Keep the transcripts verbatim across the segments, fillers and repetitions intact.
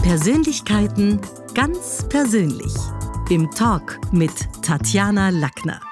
Persönlichkeiten ganz persönlich. Im Talk mit Tatjana Lackner.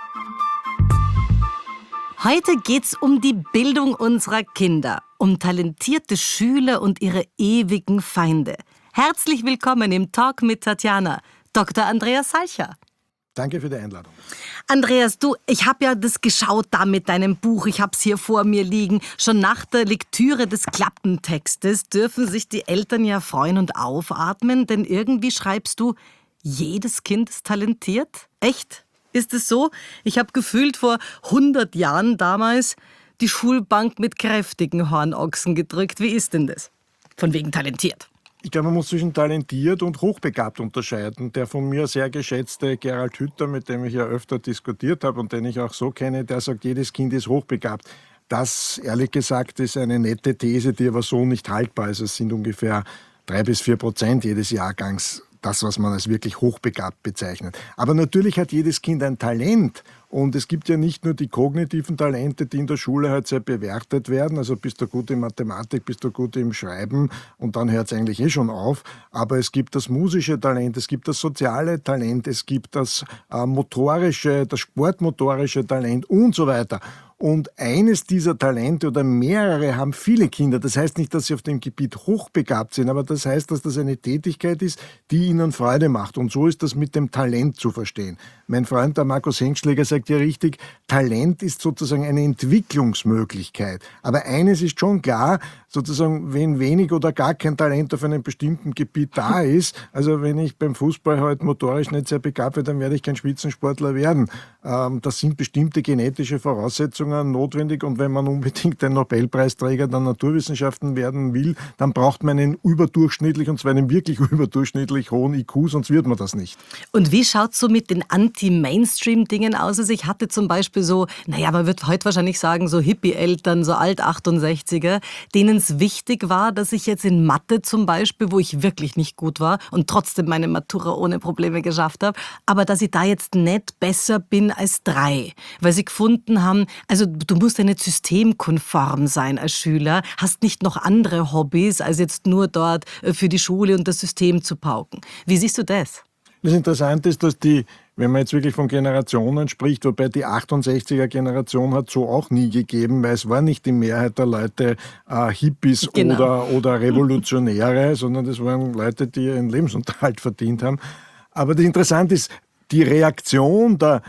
Heute geht's um die Bildung unserer Kinder, um talentierte Schüler und ihre ewigen Feinde. Herzlich willkommen im Talk mit Tatjana, Doktor Andreas Salcher. Danke für die Einladung. Andreas, du, ich habe ja das geschaut da mit deinem Buch. Ich habe es hier vor mir liegen. Schon nach der Lektüre des Klappentextes dürfen sich die Eltern ja freuen und aufatmen, denn irgendwie schreibst du, jedes Kind ist talentiert. Echt? Ist es so? Ich habe gefühlt vor hundert Jahren damals die Schulbank mit kräftigen Hornochsen gedrückt. Wie ist denn das? Von wegen talentiert. Ich glaube, man muss zwischen talentiert und hochbegabt unterscheiden. Der von mir sehr geschätzte Gerald Hüther, mit dem ich ja öfter diskutiert habe und den ich auch so kenne, der sagt, jedes Kind ist hochbegabt. Das, ehrlich gesagt, ist eine nette These, die aber so nicht haltbar ist. Es sind ungefähr drei bis vier Prozent jedes Jahrgangs das, was man als wirklich hochbegabt bezeichnet. Aber natürlich hat jedes Kind ein Talent. Und es gibt ja nicht nur die kognitiven Talente, die in der Schule halt sehr bewertet werden. Also bist du gut in Mathematik, bist du gut im Schreiben und dann hört es eigentlich eh schon auf. Aber es gibt das musische Talent, es gibt das soziale Talent, es gibt das äh, motorische, das sportmotorische Talent und so weiter. Und eines dieser Talente oder mehrere haben viele Kinder. Das heißt nicht, dass sie auf dem Gebiet hochbegabt sind, aber das heißt, dass das eine Tätigkeit ist, die ihnen Freude macht. Und so ist das mit dem Talent zu verstehen. Mein Freund, der Markus Hengstschläger, sagt ja richtig, Talent ist sozusagen eine Entwicklungsmöglichkeit. Aber eines ist schon klar, sozusagen, wenn wenig oder gar kein Talent auf einem bestimmten Gebiet da ist, also wenn ich beim Fußball halt motorisch nicht sehr begabt bin, dann werde ich kein Spitzensportler werden. Ähm, das sind bestimmte genetische Voraussetzungen notwendig und wenn man unbedingt ein Nobelpreisträger der Naturwissenschaften werden will, dann braucht man einen überdurchschnittlich und zwar einen wirklich überdurchschnittlich hohen I Q, sonst wird man das nicht. Und wie schaut es so mit den Anti-Mainstream-Dingen aus? Also ich hatte zum Beispiel so, naja, man wird heute wahrscheinlich sagen, so Hippie-Eltern, so Alt-achtundsechziger, denen es wichtig war, dass ich jetzt in Mathe zum Beispiel, wo ich wirklich nicht gut war und trotzdem meine Matura ohne Probleme geschafft habe, aber dass ich da jetzt nicht besser bin als drei, weil sie gefunden haben, also du musst ja nicht systemkonform sein als Schüler, hast nicht noch andere Hobbys, als jetzt nur dort für die Schule und das System zu pauken. Wie siehst du das? Das Interessante ist, dass die, wenn man jetzt wirklich von Generationen spricht, wobei die achtundsechziger-Generation hat so auch nie gegeben, weil es war nicht die Mehrheit der Leute äh, Hippies genau. oder, oder Revolutionäre, sondern das waren Leute, die ihren Lebensunterhalt verdient haben. Aber das Interessante ist, die Reaktion der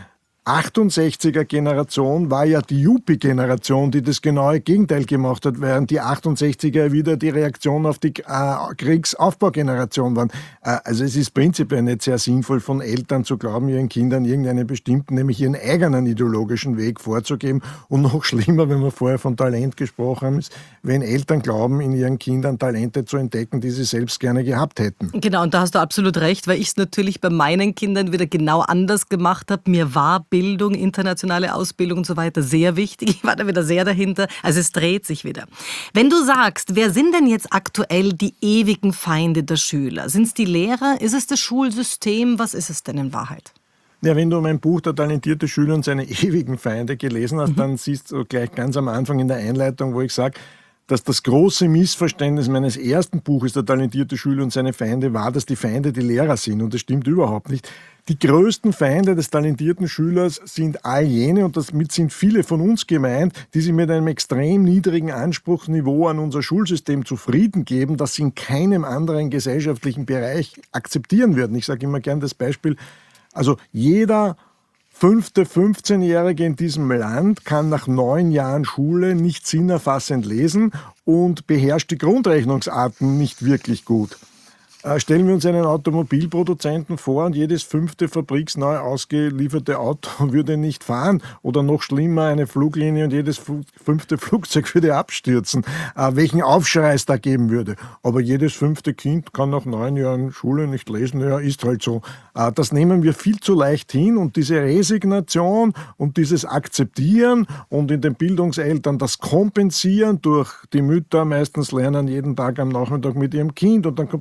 achtundsechziger-Generation war ja die Yuppie-Generation, die das genaue Gegenteil gemacht hat, während die achtundsechziger wieder die Reaktion auf die äh, Kriegsaufbaugeneration waren. Äh, also es ist prinzipiell nicht sehr sinnvoll von Eltern zu glauben, ihren Kindern irgendeinen bestimmten, nämlich ihren eigenen ideologischen Weg vorzugeben. Und noch schlimmer, wenn wir vorher von Talent gesprochen haben, ist, wenn Eltern glauben, in ihren Kindern Talente zu entdecken, die sie selbst gerne gehabt hätten. Genau, und da hast du absolut recht, weil ich es natürlich bei meinen Kindern wieder genau anders gemacht habe. Mir war Bildung, internationale Ausbildung und so weiter sehr wichtig. Ich war da wieder sehr dahinter. Also es dreht sich wieder. Wenn du sagst, wer sind denn jetzt aktuell die ewigen Feinde der Schüler? Sind es die Lehrer? Ist es das Schulsystem? Was ist es denn in Wahrheit? Ja, wenn du mein Buch Der talentierte Schüler und seine ewigen Feinde gelesen hast, mhm. dann siehst du gleich ganz am Anfang in der Einleitung, wo ich sage, dass das große Missverständnis meines ersten Buches, Der talentierte Schüler und seine Feinde, war, dass die Feinde die Lehrer sind. Und das stimmt überhaupt nicht. Die größten Feinde des talentierten Schülers sind all jene, und damit sind viele von uns gemeint, die sich mit einem extrem niedrigen Anspruchsniveau an unser Schulsystem zufrieden geben, das sie in keinem anderen gesellschaftlichen Bereich akzeptieren würden. Ich sage immer gern das Beispiel, also jeder fünfte fünfzehnjährige in diesem Land kann nach neun Jahren Schule nicht sinnerfassend lesen und beherrscht die Grundrechnungsarten nicht wirklich gut. Äh, stellen wir uns einen Automobilproduzenten vor und jedes fünfte fabriksneu ausgelieferte Auto würde nicht fahren oder noch schlimmer eine Fluglinie und jedes fünfte Flugzeug würde abstürzen. Äh, welchen Aufschrei es da geben würde. Aber jedes fünfte Kind kann nach neun Jahren Schule nicht lesen. Ja, ist halt so. Äh, das nehmen wir viel zu leicht hin und diese Resignation und dieses Akzeptieren und in den Bildungseltern das Kompensieren durch die Mütter meistens lernen jeden Tag am Nachmittag mit ihrem Kind und dann kommt noch nach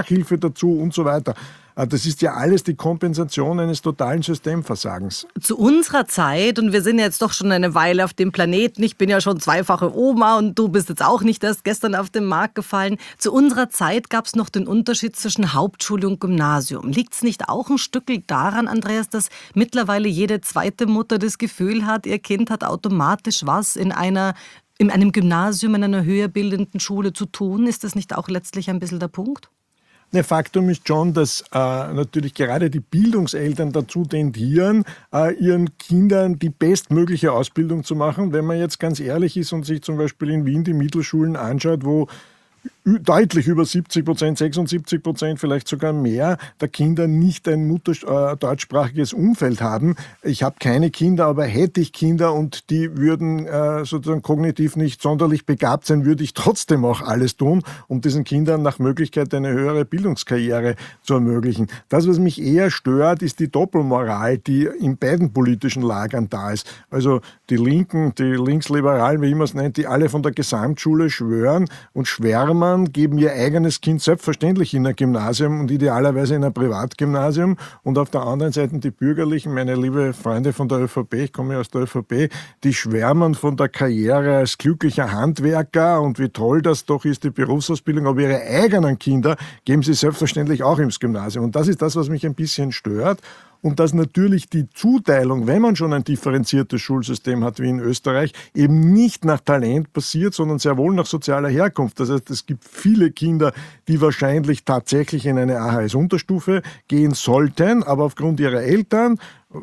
Nachhilfe dazu und so weiter. Das ist ja alles die Kompensation eines totalen Systemversagens. Zu unserer Zeit, und wir sind jetzt doch schon eine Weile auf dem Planeten, ich bin ja schon zweifache Oma und du bist jetzt auch nicht erst gestern auf den Markt gefallen, zu unserer Zeit gab es noch den Unterschied zwischen Hauptschule und Gymnasium. Liegt es nicht auch ein Stück daran, Andreas, dass mittlerweile jede zweite Mutter das Gefühl hat, ihr Kind hat automatisch was in einer in einem Gymnasium, in einer höher bildenden Schule zu tun? Ist das nicht auch letztlich ein bisschen der Punkt? Ne, Faktum ist schon, dass äh, natürlich gerade die Bildungseltern dazu tendieren, äh, ihren Kindern die bestmögliche Ausbildung zu machen. Wenn man jetzt ganz ehrlich ist und sich zum Beispiel in Wien die Mittelschulen anschaut, wo deutlich über siebzig Prozent, sechsundsiebzig Prozent, vielleicht sogar mehr der Kinder nicht ein Mutter, äh, deutschsprachiges Umfeld haben. Ich habe keine Kinder, aber hätte ich Kinder und die würden äh, sozusagen kognitiv nicht sonderlich begabt sein, würde ich trotzdem auch alles tun, um diesen Kindern nach Möglichkeit eine höhere Bildungskarriere zu ermöglichen. Das, was mich eher stört, ist die Doppelmoral, die in beiden politischen Lagern da ist. Also die Linken, die Linksliberalen, wie immer es nennt, die alle von der Gesamtschule schwören und schwärmen, geben ihr eigenes Kind selbstverständlich in ein Gymnasium und idealerweise in ein Privatgymnasium. Und auf der anderen Seite die Bürgerlichen, meine liebe Freunde von der ÖVP, ich komme ja aus der ÖVP, die schwärmen von der Karriere als glücklicher Handwerker und wie toll das doch ist, die Berufsausbildung. Aber ihre eigenen Kinder geben sie selbstverständlich auch ins Gymnasium. Und das ist das, was mich ein bisschen stört. Und dass natürlich die Zuteilung, wenn man schon ein differenziertes Schulsystem hat wie in Österreich, eben nicht nach Talent passiert, sondern sehr wohl nach sozialer Herkunft. Das heißt, es gibt viele Kinder, die wahrscheinlich tatsächlich in eine A H S-Unterstufe gehen sollten, aber aufgrund ihrer Eltern,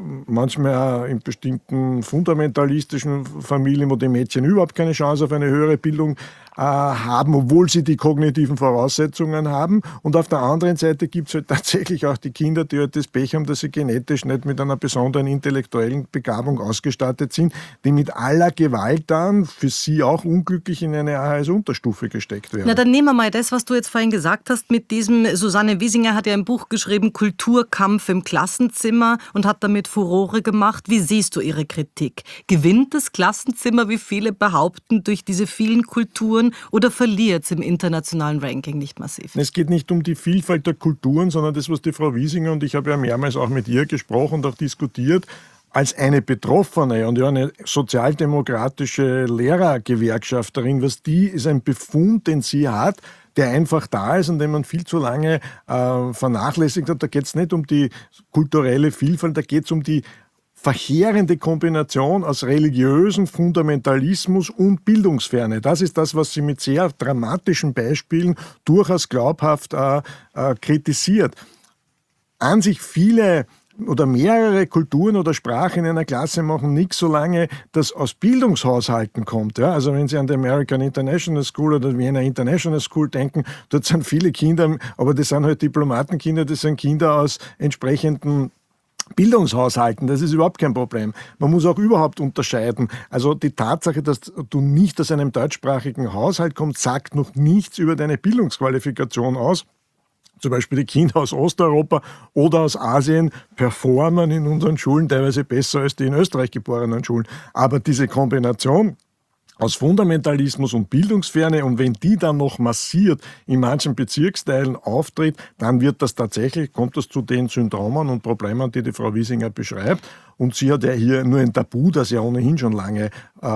manchmal in bestimmten fundamentalistischen Familien, wo die Mädchen überhaupt keine Chance auf eine höhere Bildung äh, haben, obwohl sie die kognitiven Voraussetzungen haben. Und auf der anderen Seite gibt es halt tatsächlich auch die Kinder, die halt das Pech haben, dass sie genetisch nicht mit einer besonderen intellektuellen Begabung ausgestattet sind, die mit aller Gewalt dann für sie auch unglücklich in eine A H S-Unterstufe gesteckt werden. Na, dann nehmen wir mal das, was du jetzt vorhin gesagt hast, mit diesem, Susanne Wiesinger hat ja ein Buch geschrieben, Kulturkampf im Klassenzimmer, und hat damit Furore gemacht. Wie siehst du ihre Kritik? Gewinnt das Klassenzimmer, wie viele behaupten, durch diese vielen Kulturen, oder verliert es im internationalen Ranking nicht massiv? Es geht nicht um die Vielfalt der Kulturen, sondern das, was die Frau Wiesinger, und ich habe ja mehrmals auch mit ihr gesprochen und auch diskutiert, als eine Betroffene und ja eine sozialdemokratische Lehrergewerkschafterin, was die ist ein Befund, den sie hat, der einfach da ist und den man viel zu lange äh, vernachlässigt hat. Da geht es nicht um die kulturelle Vielfalt, da geht es um die verheerende Kombination aus religiösem Fundamentalismus und Bildungsferne. Das ist das, was sie mit sehr dramatischen Beispielen durchaus glaubhaft äh, äh, kritisiert. An sich viele oder mehrere Kulturen oder Sprachen in einer Klasse machen nichts, solange das aus Bildungshaushalten kommt. Ja? Also wenn Sie an die American International School oder Vienna International School denken, dort sind viele Kinder, aber das sind halt Diplomatenkinder, das sind Kinder aus entsprechenden Bildungshaushalten, das ist überhaupt kein Problem. Man muss auch überhaupt unterscheiden. Also die Tatsache, dass du nicht aus einem deutschsprachigen Haushalt kommst, sagt noch nichts über deine Bildungsqualifikation aus. Zum Beispiel die Kinder aus Osteuropa oder aus Asien performen in unseren Schulen teilweise besser als die in Österreich geborenen Schulen. Aber diese Kombination aus Fundamentalismus und Bildungsferne, und wenn die dann noch massiert in manchen Bezirksteilen auftritt, dann wird das tatsächlich, kommt das zu den Syndromen und Problemen, die die Frau Wiesinger beschreibt. Und sie hat ja hier nur ein Tabu, das ja ohnehin schon lange äh,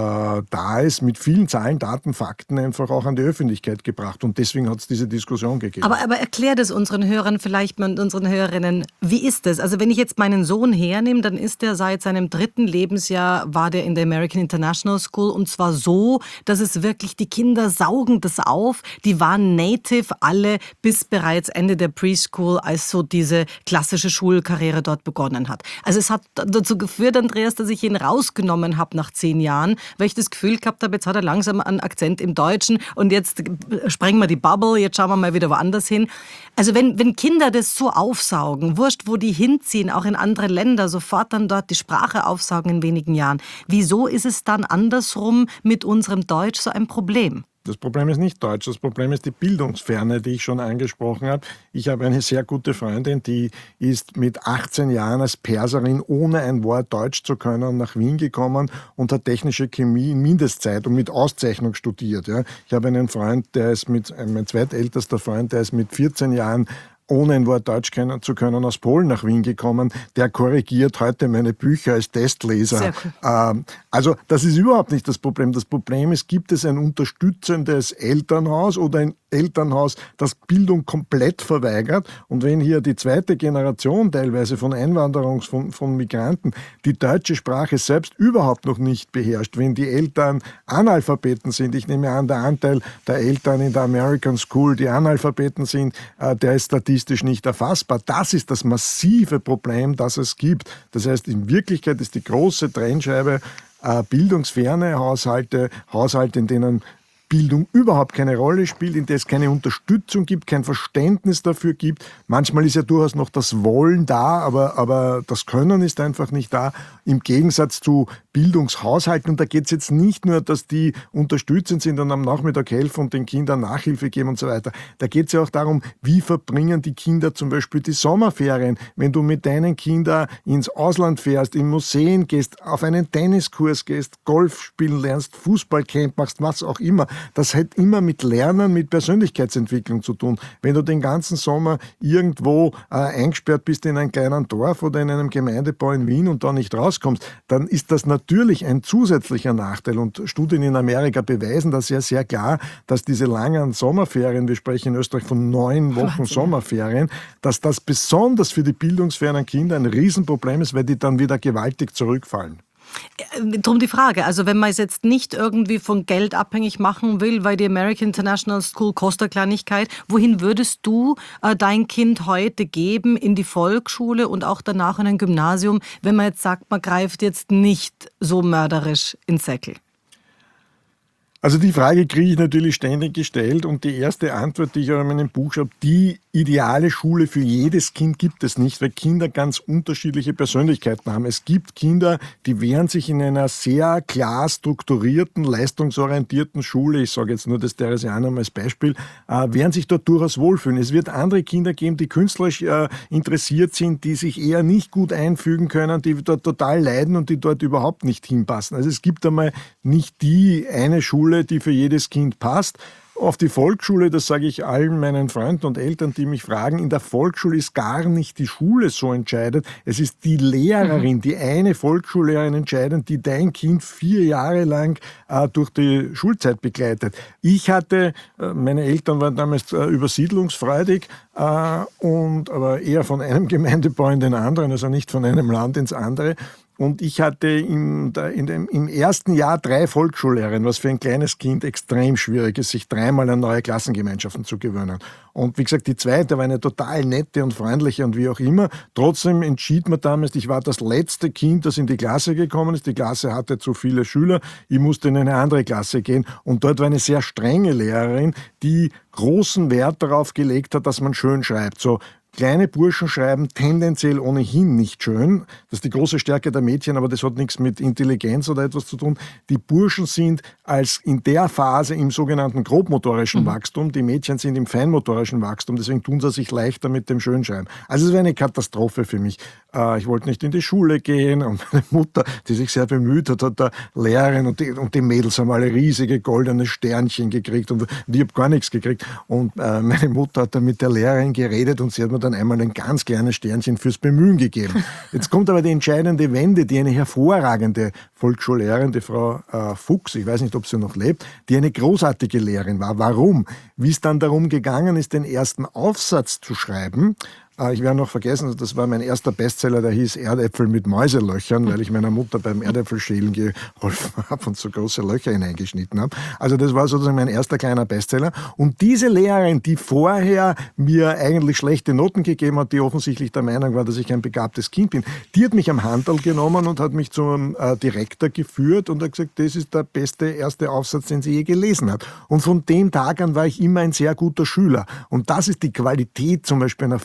da ist, mit vielen Zahlen, Daten, Fakten einfach auch an die Öffentlichkeit gebracht. Und deswegen hat es diese Diskussion gegeben. Aber, aber erklär das unseren Hörern vielleicht und unseren Hörerinnen. Wie ist das? Also wenn ich jetzt meinen Sohn hernehme, dann ist er seit seinem dritten Lebensjahr, war der in der American International School, und zwar so, dass es wirklich, die Kinder saugen das auf. Die waren native alle bis bereits Ende der Preschool, als so diese klassische Schulkarriere dort begonnen hat. Also es hat dazu geführt, Andreas, dass ich ihn rausgenommen habe nach zehn Jahren, weil ich das Gefühl gehabt habe, jetzt hat er langsam einen Akzent im Deutschen und jetzt sprengen wir die Bubble, jetzt schauen wir mal wieder woanders hin. Also wenn, wenn Kinder das so aufsaugen, wurscht, wo die hinziehen, auch in andere Länder, sofort dann dort die Sprache aufsaugen in wenigen Jahren, wieso ist es dann andersrum mit unserem Deutsch so ein Problem? Das Problem ist nicht Deutsch, das Problem ist die Bildungsferne, die ich schon angesprochen habe. Ich habe eine sehr gute Freundin, die ist mit achtzehn Jahren als Perserin, ohne ein Wort Deutsch zu können, nach Wien gekommen und hat technische Chemie in Mindestzeit und mit Auszeichnung studiert. Ja. Ich habe einen Freund, der ist mit, mein zweitältester Freund, der ist mit vierzehn Jahren ohne ein Wort Deutsch können, zu können, aus Polen nach Wien gekommen. Der korrigiert heute meine Bücher als Testleser. Sehr cool. Ähm, also das ist überhaupt nicht das Problem. Das Problem ist, gibt es ein unterstützendes Elternhaus oder ein Elternhaus, das Bildung komplett verweigert? Und wenn hier die zweite Generation teilweise von Einwanderung, von, von Migranten, die deutsche Sprache selbst überhaupt noch nicht beherrscht, wenn die Eltern Analphabeten sind, ich nehme an, der Anteil der Eltern in der American School, die Analphabeten sind, äh, der ist statistisch nicht erfassbar. Das ist das massive Problem, das es gibt. Das heißt, in Wirklichkeit ist die große Trennscheibe äh, bildungsferne Haushalte, Haushalte, in denen Bildung überhaupt keine Rolle spielt, in der es keine Unterstützung gibt, kein Verständnis dafür gibt. Manchmal ist ja durchaus noch das Wollen da, aber, aber das Können ist einfach nicht da. Im Gegensatz zu Bildungshaushalten. Und da geht es jetzt nicht nur, dass die unterstützend sind und am Nachmittag helfen und den Kindern Nachhilfe geben und so weiter. Da geht es ja auch darum, wie verbringen die Kinder zum Beispiel die Sommerferien. Wenn du mit deinen Kindern ins Ausland fährst, in Museen gehst, auf einen Tenniskurs gehst, Golf spielen lernst, Fußballcamp machst, was auch immer. Das hat immer mit Lernen, mit Persönlichkeitsentwicklung zu tun. Wenn du den ganzen Sommer irgendwo äh, eingesperrt bist in einem kleinen Dorf oder in einem Gemeindebau in Wien und da nicht rauskommst, dann ist das natürlich ein zusätzlicher Nachteil. Und Studien in Amerika beweisen das ja sehr klar, dass diese langen Sommerferien, wir sprechen in Österreich von neun Wochen Sommerferien, dass das besonders für die bildungsfernen Kinder ein Riesenproblem ist, weil die dann wieder gewaltig zurückfallen. Drum die Frage, also wenn man es jetzt nicht irgendwie von Geld abhängig machen will, weil die American International School kostet eine Kleinigkeit, wohin würdest du äh, dein Kind heute geben, in die Volksschule und auch danach in ein Gymnasium, wenn man jetzt sagt, man greift jetzt nicht so mörderisch ins Säckel? Also die Frage kriege ich natürlich ständig gestellt und die erste Antwort, die ich auch in meinem Buch habe, die ideale Schule für jedes Kind gibt es nicht, weil Kinder ganz unterschiedliche Persönlichkeiten haben. Es gibt Kinder, die werden sich in einer sehr klar strukturierten, leistungsorientierten Schule, ich sage jetzt nur das Theresianum als Beispiel, äh, werden sich dort durchaus wohlfühlen. Es wird andere Kinder geben, die künstlerisch äh, interessiert sind, die sich eher nicht gut einfügen können, die dort total leiden und die dort überhaupt nicht hinpassen. Also es gibt einmal nicht die eine Schule, die für jedes Kind passt. Auf die Volksschule, das sage ich allen meinen Freunden und Eltern, die mich fragen, in der Volksschule ist gar nicht die Schule so entscheidend. Es ist die Lehrerin, die eine Volksschullehrerin entscheidend, die dein Kind vier Jahre lang äh, durch die Schulzeit begleitet. Ich hatte, äh, meine Eltern waren damals äh, übersiedlungsfreudig, äh, und, aber eher von einem Gemeindebau in den anderen, also nicht von einem Land ins andere. Und ich hatte im, in dem, im ersten Jahr drei Volksschullehrerinnen, was für ein kleines Kind extrem schwierig ist, sich dreimal an neue Klassengemeinschaften zu gewöhnen. Und wie gesagt, die zweite war eine total nette und freundliche und wie auch immer. Trotzdem entschied man damals, ich war das letzte Kind, das in die Klasse gekommen ist. Die Klasse hatte zu viele Schüler. Ich musste in eine andere Klasse gehen. Und dort war eine sehr strenge Lehrerin, die großen Wert darauf gelegt hat, dass man schön schreibt. So, kleine Burschen schreiben tendenziell ohnehin nicht schön. Das ist die große Stärke der Mädchen, aber das hat nichts mit Intelligenz oder etwas zu tun. Die Burschen sind als in der Phase im sogenannten grobmotorischen mhm. Wachstum, die Mädchen sind im feinmotorischen Wachstum, deswegen tun sie sich leichter mit dem Schönschreiben. Also es war eine Katastrophe für mich. Ich wollte nicht in die Schule gehen und meine Mutter, die sich sehr bemüht hat, hat der Lehrerin und die, und die Mädels haben alle riesige goldene Sternchen gekriegt und ich habe gar nichts gekriegt. Und meine Mutter hat dann mit der Lehrerin geredet und sie hat mir dann einmal ein ganz kleines Sternchen fürs Bemühen gegeben. Jetzt kommt aber die entscheidende Wende, die eine hervorragende Volksschullehrerin, die Frau äh, Fuchs, ich weiß nicht, ob sie noch lebt, die eine großartige Lehrerin war. Warum? Wie es dann darum gegangen ist, den ersten Aufsatz zu schreiben, ich werde noch vergessen, das war mein erster Bestseller, der hieß Erdäpfel mit Mäuselöchern, weil ich meiner Mutter beim Erdäpfelschälen geholfen habe und so große Löcher hineingeschnitten habe. Also das war sozusagen mein erster kleiner Bestseller. Und diese Lehrerin, die vorher mir eigentlich schlechte Noten gegeben hat, die offensichtlich der Meinung war, dass ich ein begabtes Kind bin, die hat mich am Handel genommen und hat mich zum äh, Direktor geführt und hat gesagt, das ist der beste erste Aufsatz, den sie je gelesen hat. Und von dem Tag an war ich immer ein sehr guter Schüler. Und das ist die Qualität zum Beispiel einer Volksschule,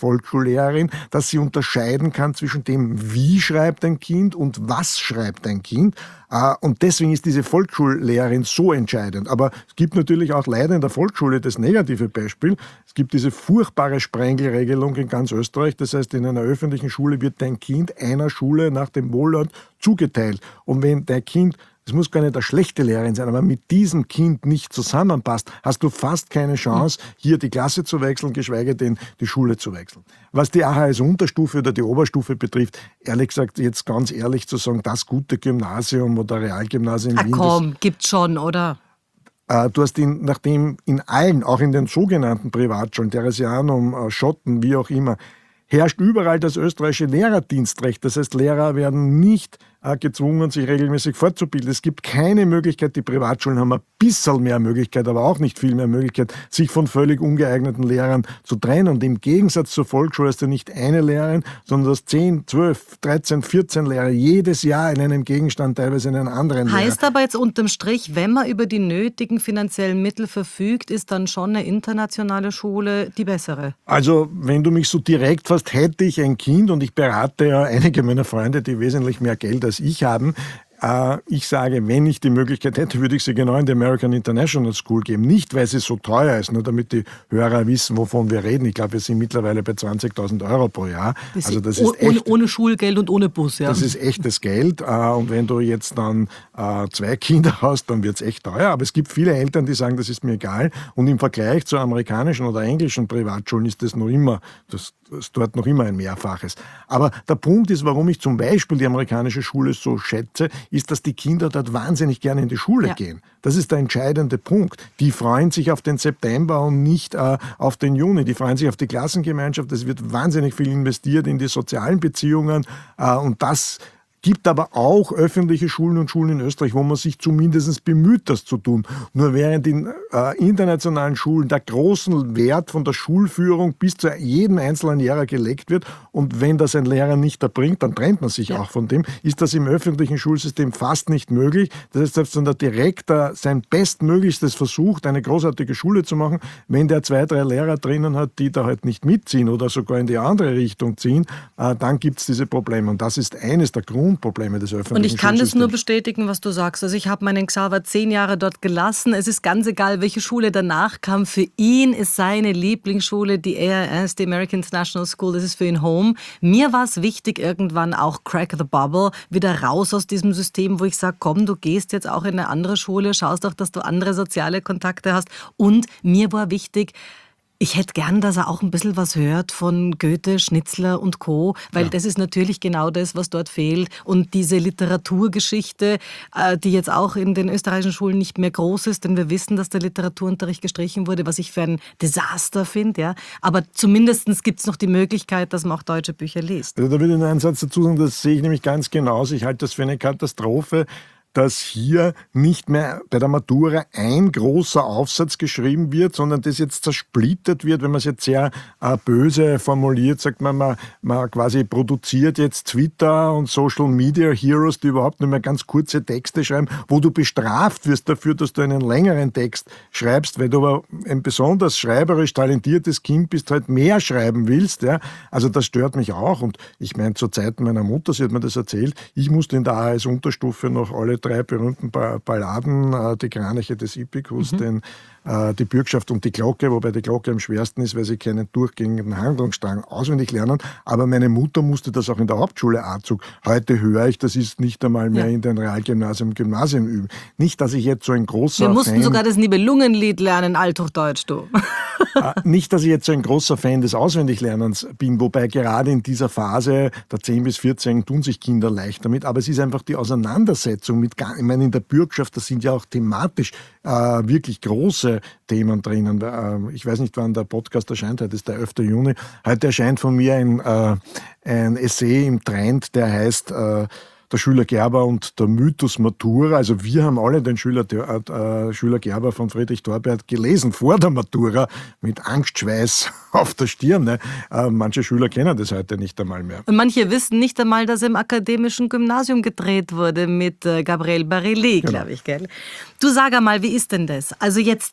Volksschullehrerin, dass sie unterscheiden kann zwischen dem, wie schreibt ein Kind und was schreibt ein Kind. Und deswegen ist diese Volksschullehrerin so entscheidend. Aber es gibt natürlich auch leider in der Volksschule das negative Beispiel. Es gibt diese furchtbare Sprengelregelung in ganz Österreich. Das heißt, in einer öffentlichen Schule wird dein Kind einer Schule nach dem Wohlstand zugeteilt. Und wenn dein Kind, es muss gar nicht eine schlechte Lehrerin sein, aber mit diesem Kind nicht zusammenpasst, hast du fast keine Chance, hier die Klasse zu wechseln, geschweige denn die Schule zu wechseln. Was die A H S-Unterstufe oder die Oberstufe betrifft, ehrlich gesagt, jetzt ganz ehrlich zu sagen, das gute Gymnasium oder Realgymnasium in Wien... Ach komm, gibt's schon, oder? Äh, du hast ihn, nachdem in allen, auch in den sogenannten Privatschulen, Theresianum, äh, Schotten, wie auch immer, herrscht überall das österreichische Lehrerdienstrecht. Das heißt, Lehrer werden nicht äh, gezwungen, sich regelmäßig fortzubilden. Es gibt keine Möglichkeit, die Privatschulen haben ein bisschen mehr Möglichkeit, aber auch nicht viel mehr Möglichkeit, sich von völlig ungeeigneten Lehrern zu trennen. Und im Gegensatz zur Volksschule hast du nicht eine Lehrerin, sondern du hast zehn, zwölf, dreizehn, vierzehn Lehrer jedes Jahr in einem Gegenstand, teilweise in einem anderen Lehrer. Heißt aber jetzt unterm Strich, wenn man über die nötigen finanziellen Mittel verfügt, ist dann schon eine internationale Schule die bessere? Also, wenn du mich so direkt fasst, hätte ich ein Kind, und ich berate ja einige meiner Freunde, die wesentlich mehr Geld als ich haben. Äh, ich sage, wenn ich die Möglichkeit hätte, würde ich sie genau in die American International School geben. Nicht, weil sie so teuer ist, nur damit die Hörer wissen, wovon wir reden. Ich glaube, wir sind mittlerweile bei zwanzigtausend Euro pro Jahr. Das also das ist ist ohne, echt, ohne Schulgeld und ohne Bus, ja. Das ist echtes Geld. Äh, und wenn du jetzt dann äh, zwei Kinder hast, dann wird es echt teuer. Aber es gibt viele Eltern, die sagen, das ist mir egal. Und im Vergleich zu amerikanischen oder englischen Privatschulen ist das noch immer, das ist dort noch immer ein Mehrfaches. Aber der Punkt ist, warum ich zum Beispiel die amerikanische Schule so schätze, ist, dass die Kinder dort wahnsinnig gerne in die Schule ja. gehen. Das ist der entscheidende Punkt. Die freuen sich auf den September und nicht äh, auf den Juni. Die freuen sich auf die Klassengemeinschaft. Es wird wahnsinnig viel investiert in die sozialen Beziehungen. Äh, und das gibt aber auch öffentliche Schulen und Schulen in Österreich, wo man sich zumindest bemüht, das zu tun. Nur während in äh, internationalen Schulen der großen Wert von der Schulführung bis zu jedem einzelnen Lehrer gelegt wird, und wenn das ein Lehrer nicht erbringt, dann trennt man sich ja. auch von dem, ist das im öffentlichen Schulsystem fast nicht möglich. Das heißt, selbst wenn der Direktor sein Bestmöglichstes versucht, eine großartige Schule zu machen, wenn der zwei, drei Lehrer drinnen hat, die da halt nicht mitziehen oder sogar in die andere Richtung ziehen, äh, dann gibt es diese Probleme. Und das ist eines der Grund Probleme des öffentlichen Und ich kann das Schulsystems. nur bestätigen, was du sagst. Also ich habe meinen Xaver zehn Jahre dort gelassen. Es ist ganz egal, welche Schule danach kam. Für ihn ist seine Lieblingsschule die A I S, die American International School. Das ist für ihn Home. Mir war es wichtig, irgendwann auch Crack the Bubble, wieder raus aus diesem System, wo ich sage, komm, du gehst jetzt auch in eine andere Schule, schaust auch, dass du andere soziale Kontakte hast. Und mir war wichtig, ich hätte gern, dass er auch ein bisschen was hört von Goethe, Schnitzler und Co., weil ja. das ist natürlich genau das, was dort fehlt. Und diese Literaturgeschichte, die jetzt auch in den österreichischen Schulen nicht mehr groß ist, denn wir wissen, dass der Literaturunterricht gestrichen wurde, was ich für ein Desaster finde. Ja. Aber zumindest gibt es noch die Möglichkeit, dass man auch deutsche Bücher liest. Also da würde ich noch einen Satz dazu sagen, das sehe ich nämlich ganz genauso. Ich halte das für eine Katastrophe, dass hier nicht mehr bei der Matura ein großer Aufsatz geschrieben wird, sondern das jetzt zersplittert wird, wenn man es jetzt sehr äh, böse formuliert, sagt man, man, man quasi produziert jetzt Twitter und Social Media Heroes, die überhaupt nur mehr ganz kurze Texte schreiben, wo du bestraft wirst dafür, dass du einen längeren Text schreibst, weil du aber ein besonders schreiberisch talentiertes Kind bist, halt mehr schreiben willst. Ja? Also das stört mich auch. Und ich meine, zur Zeit meiner Mutter, sie hat mir das erzählt, ich musste in der A H S-Unterstufe noch alle drei berühmten Balladen, äh, die Kraniche des Ippikus, mhm. den, äh, die Bürgschaft und die Glocke, wobei die Glocke am schwersten ist, weil sie keinen durchgängigen Handlungsstrang auswendig lernen. Aber meine Mutter musste das auch in der Hauptschule A-Zug. Heute höre ich, das ist nicht einmal mehr ja. in den Realgymnasien und Gymnasien üben. Nicht, dass ich jetzt so ein großer Fan... Wir mussten Fan, sogar das Nibelungenlied lernen, Althochdeutsch, du. äh, nicht, dass ich jetzt so ein großer Fan des Auswendiglernens bin, wobei gerade in dieser Phase der zehn bis vierzehn tun sich Kinder leicht damit, aber es ist einfach die Auseinandersetzung mit, ich meine, in der Bürgschaft, das sind ja auch thematisch äh, wirklich große Themen drinnen. Äh, ich weiß nicht, wann der Podcast erscheint, heute ist der elfter Juni. Heute erscheint von mir ein, äh, ein Essay im Trend, der heißt äh, Der Schüler Gerber und der Mythos Matura. Also wir haben alle den Schüler, äh, Schüler Gerber von Friedrich Thorbert gelesen vor der Matura mit Angstschweiß auf der Stirn. Ne? Äh, manche Schüler kennen das heute nicht einmal mehr. Und manche wissen nicht einmal, dass er im akademischen Gymnasium gedreht wurde mit äh, Gabriel Barilli, genau. glaube ich. Gell? Du sag einmal, wie ist denn das? Also jetzt...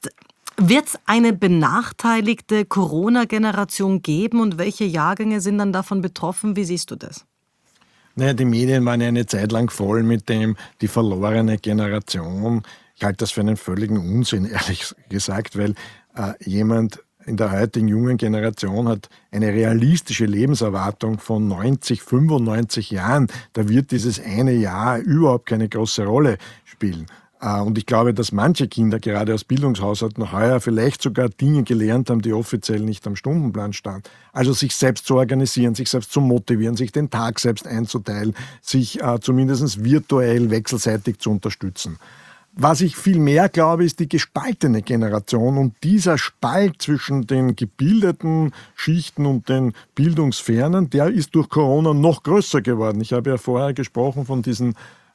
Wird es eine benachteiligte Corona-Generation geben und welche Jahrgänge sind dann davon betroffen? Wie siehst du das? Naja, die Medien waren ja eine Zeit lang voll mit dem, die verlorene Generation. Ich halte das für einen völligen Unsinn, ehrlich gesagt, weil äh, jemand in der heutigen jungen Generation hat eine realistische Lebenserwartung von neunzig, fünfundneunzig Jahren. Da wird dieses eine Jahr überhaupt keine große Rolle spielen. Und ich glaube, dass manche Kinder gerade aus Bildungshaushalten heuer vielleicht sogar Dinge gelernt haben, die offiziell nicht am Stundenplan standen. Also sich selbst zu organisieren, sich selbst zu motivieren, sich den Tag selbst einzuteilen, sich äh, zumindest virtuell wechselseitig zu unterstützen. Was ich viel mehr glaube, ist die gespaltene Generation, und dieser Spalt zwischen den gebildeten Schichten und den Bildungsfernen, der ist durch Corona noch größer geworden. Ich habe ja vorher gesprochen von diesen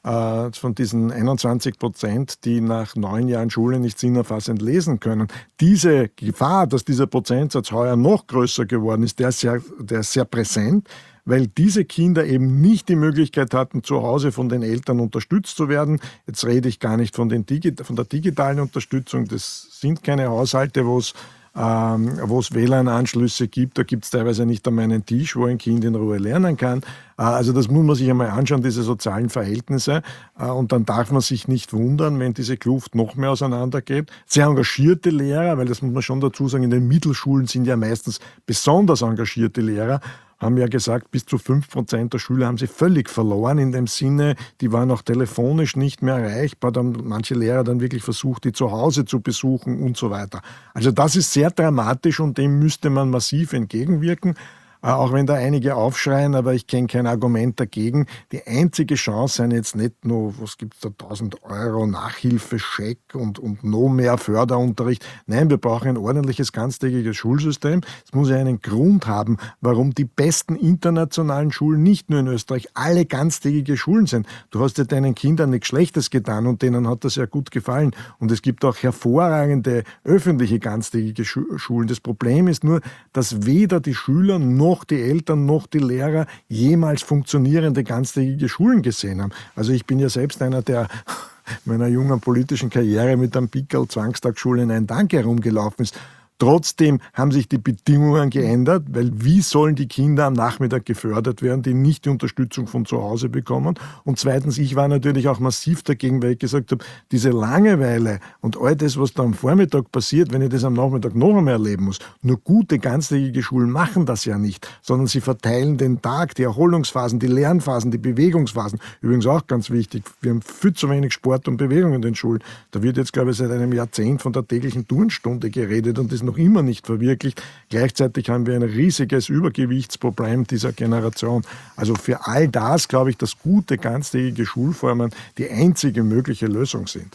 von diesen einundzwanzig Prozent, die nach neun Jahren Schule nicht sinnerfassend lesen können. Diese Gefahr, dass dieser Prozentsatz heuer noch größer geworden ist, der ist sehr, der ist sehr präsent, weil diese Kinder eben nicht die Möglichkeit hatten, zu Hause von den Eltern unterstützt zu werden. Jetzt rede ich gar nicht von, den Digi- von der digitalen Unterstützung. Das sind keine Haushalte, wo es Ähm, wo es W L A N-Anschlüsse gibt. Da gibt es teilweise nicht einmal einen Tisch, wo ein Kind in Ruhe lernen kann. Äh, also das muss man sich einmal anschauen, diese sozialen Verhältnisse. Äh, und dann darf man sich nicht wundern, wenn diese Kluft noch mehr auseinandergeht. Sehr engagierte Lehrer, weil das muss man schon dazu sagen, in den Mittelschulen sind ja meistens besonders engagierte Lehrer, haben ja gesagt, bis zu fünf Prozent der Schüler haben sie völlig verloren, in dem Sinne, die waren auch telefonisch nicht mehr erreichbar. Da haben manche Lehrer dann wirklich versucht, die zu Hause zu besuchen und so weiter. Also das ist sehr dramatisch und dem müsste man massiv entgegenwirken. Auch wenn da einige aufschreien, aber ich kenne kein Argument dagegen. Die einzige Chance sind jetzt nicht nur, was gibt es da, tausend Euro Nachhilfescheck und, und noch mehr Förderunterricht. Nein, wir brauchen ein ordentliches, ganztägiges Schulsystem. Es muss ja einen Grund haben, warum die besten internationalen Schulen, nicht nur in Österreich, alle ganztägige Schulen sind. Du hast ja deinen Kindern nichts Schlechtes getan und denen hat das ja gut gefallen. Und es gibt auch hervorragende öffentliche ganztägige Schulen. Das Problem ist nur, dass weder die Schüler noch die Eltern noch die Lehrer jemals funktionierende ganztägige Schulen gesehen haben. Also ich bin ja selbst einer, der meiner jungen politischen Karriere mit einem Pickerl Zwangstagsschule in ein Dank herumgelaufen ist. Trotzdem haben sich die Bedingungen geändert, weil wie sollen die Kinder am Nachmittag gefördert werden, die nicht die Unterstützung von zu Hause bekommen? Und zweitens, ich war natürlich auch massiv dagegen, weil ich gesagt habe, diese Langeweile und all das, was da am Vormittag passiert, wenn ich das am Nachmittag noch einmal erleben muss, nur gute ganztägige Schulen machen das ja nicht, sondern sie verteilen den Tag, die Erholungsphasen, die Lernphasen, die Bewegungsphasen. Übrigens auch ganz wichtig, wir haben viel zu wenig Sport und Bewegung in den Schulen. Da wird jetzt, glaube ich, seit einem Jahrzehnt von der täglichen Turnstunde geredet und das noch immer nicht verwirklicht. Gleichzeitig haben wir ein riesiges Übergewichtsproblem dieser Generation. Also für all das glaube ich, dass gute ganztägige Schulformen die einzige mögliche Lösung sind.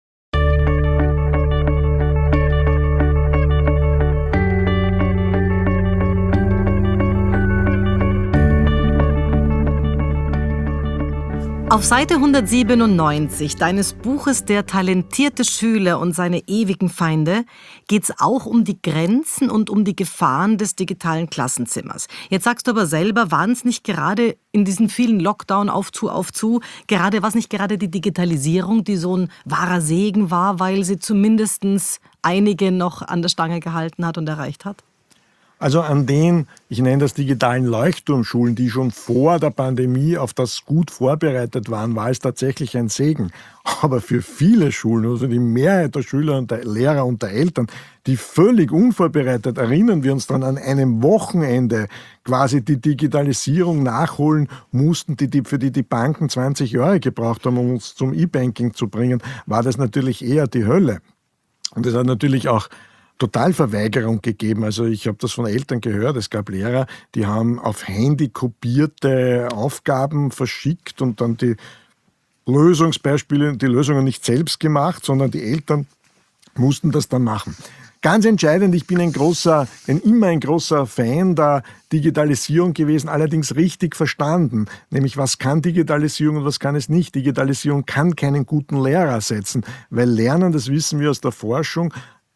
Auf Seite hundertsiebenundneunzig deines Buches »Der talentierte Schüler und seine ewigen Feinde« geht es auch um die Grenzen und um die Gefahren des digitalen Klassenzimmers. Jetzt sagst du aber selber, waren es nicht gerade in diesen vielen Lockdown auf zu, auf zu, gerade was nicht gerade die Digitalisierung, die so ein wahrer Segen war, weil sie zumindest einige noch an der Stange gehalten hat und erreicht hat? Also an den, ich nenne das digitalen Leuchtturmschulen, die schon vor der Pandemie auf das gut vorbereitet waren, war es tatsächlich ein Segen. Aber für viele Schulen, also die Mehrheit der Schüler und der Lehrer und der Eltern, die völlig unvorbereitet, erinnern wir uns dann an einem Wochenende quasi die Digitalisierung nachholen mussten, die, die, für die die Banken zwanzig Jahre gebraucht haben, um uns zum E-Banking zu bringen, war das natürlich eher die Hölle. Und es hat natürlich auch Totalverweigerung gegeben. Also ich habe das von Eltern gehört. Es gab Lehrer, die haben auf Handy kopierte Aufgaben verschickt und dann die Lösungsbeispiele, die Lösungen nicht selbst gemacht, sondern die Eltern mussten das dann machen. Ganz entscheidend, ich bin ein großer, ein, immer ein großer Fan der Digitalisierung gewesen, allerdings richtig verstanden. Nämlich, was kann Digitalisierung und was kann es nicht? Digitalisierung kann keinen guten Lehrer ersetzen, weil Lernen, das wissen wir aus der Forschung,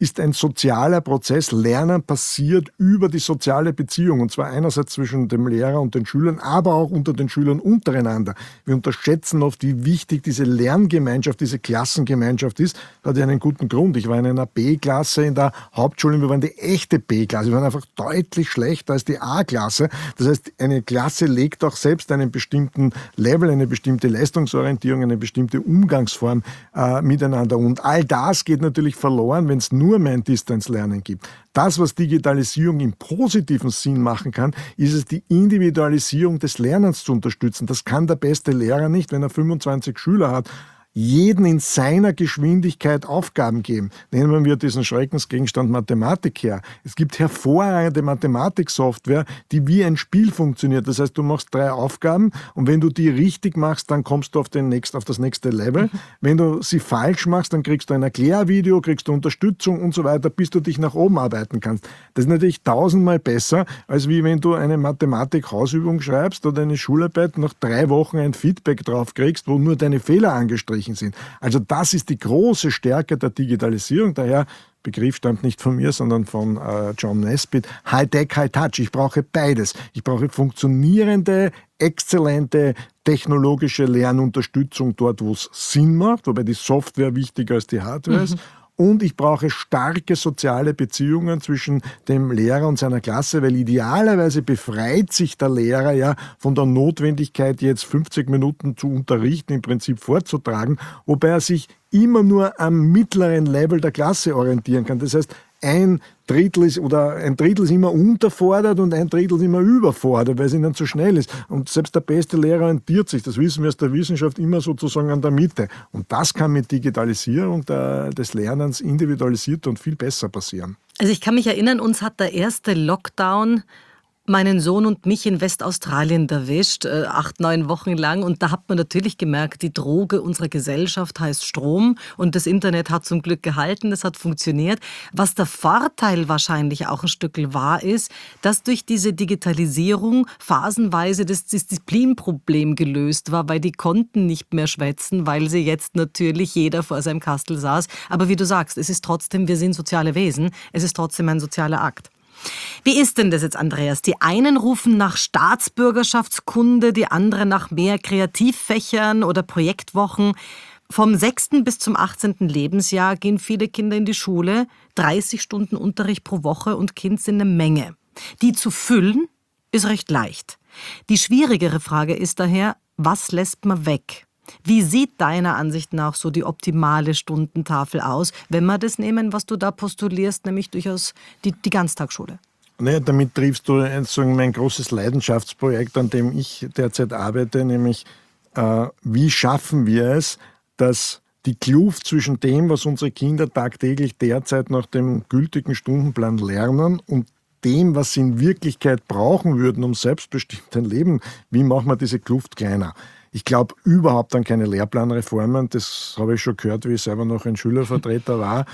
ist ein sozialer Prozess. Lernen passiert über die soziale Beziehung, und zwar einerseits zwischen dem Lehrer und den Schülern, aber auch unter den Schülern untereinander. Wir unterschätzen oft, wie wichtig diese Lerngemeinschaft, diese Klassengemeinschaft ist. Das hat ja einen guten Grund. Ich war in einer B-Klasse in der Hauptschule, wir waren die echte B-Klasse. Wir waren einfach deutlich schlechter als die A-Klasse. Das heißt, eine Klasse legt auch selbst einen bestimmten Level, eine bestimmte Leistungsorientierung, eine bestimmte Umgangsform äh, miteinander. Und all das geht natürlich verloren, wenn es nur mehr ein Distanzlernen gibt. Das, was Digitalisierung im positiven Sinn machen kann, ist es, die Individualisierung des Lernens zu unterstützen. Das kann der beste Lehrer nicht, wenn er fünfundzwanzig Schüler hat, jeden in seiner Geschwindigkeit Aufgaben geben. Nehmen wir diesen Schreckensgegenstand Mathematik her. Es gibt hervorragende Mathematiksoftware, die wie ein Spiel funktioniert. Das heißt, du machst drei Aufgaben und wenn du die richtig machst, dann kommst du auf, den nächst, auf das nächste Level. Wenn du sie falsch machst, dann kriegst du ein Erklärvideo, kriegst du Unterstützung und so weiter, bis du dich nach oben arbeiten kannst. Das ist natürlich tausendmal besser, als wie wenn du eine Mathematik-Hausübung schreibst oder eine Schularbeit, nach drei Wochen ein Feedback drauf kriegst, wo nur deine Fehler angestrichen sind. Also das ist die große Stärke der Digitalisierung. Daher, Begriff stammt nicht von mir, sondern von äh, John Nesbitt, High-Tech, High-Touch. Ich brauche beides. Ich brauche funktionierende, exzellente technologische Lernunterstützung dort, wo es Sinn macht, wobei die Software wichtiger als die Hardware ist. Mhm. Und ich brauche starke soziale Beziehungen zwischen dem Lehrer und seiner Klasse, weil idealerweise befreit sich der Lehrer ja von der Notwendigkeit, jetzt fünfzig Minuten zu unterrichten, im Prinzip vorzutragen, wobei er sich immer nur am mittleren Level der Klasse orientieren kann. Das heißt, ein Drittel ist oder ein Drittel ist immer unterfordert und ein Drittel ist immer überfordert, weil es ihnen zu schnell ist. Und selbst der beste Lehrer orientiert sich, das wissen wir aus der Wissenschaft, immer sozusagen an der Mitte. Und das kann mit Digitalisierung der, des Lernens individualisiert und viel besser passieren. Also ich kann mich erinnern, uns hat der erste Lockdown meinen Sohn und mich in Westaustralien erwischt, äh, acht, neun Wochen lang. Und da hat man natürlich gemerkt, die Droge unserer Gesellschaft heißt Strom. Und das Internet hat zum Glück gehalten, das hat funktioniert. Was der Vorteil wahrscheinlich auch ein Stück war, ist, dass durch diese Digitalisierung phasenweise das Disziplinproblem gelöst war, weil die konnten nicht mehr schwätzen, weil sie jetzt natürlich jeder vor seinem Kastel saß. Aber wie du sagst, es ist trotzdem, wir sind soziale Wesen, es ist trotzdem ein sozialer Akt. Wie ist denn das jetzt, Andreas? Die einen rufen nach Staatsbürgerschaftskunde, die anderen nach mehr Kreativfächern oder Projektwochen. Vom sechsten bis zum achtzehnten Lebensjahr gehen viele Kinder in die Schule. dreißig Stunden Unterricht pro Woche und Kind sind eine Menge. Die zu füllen ist recht leicht. Die schwierigere Frage ist daher, was lässt man weg? Wie sieht deiner Ansicht nach so die optimale Stundentafel aus, wenn wir das nehmen, was du da postulierst, nämlich durchaus die, die Ganztagsschule? Naja, damit triffst du sagen, mein großes Leidenschaftsprojekt, an dem ich derzeit arbeite, nämlich äh, wie schaffen wir es, dass die Kluft zwischen dem, was unsere Kinder tagtäglich derzeit nach dem gültigen Stundenplan lernen und dem, was sie in Wirklichkeit brauchen würden, um selbstbestimmt ein Leben, wie machen wir diese Kluft kleiner? Ich glaube überhaupt an keine Lehrplanreformen. Das habe ich schon gehört, wie ich selber noch ein Schülervertreter war.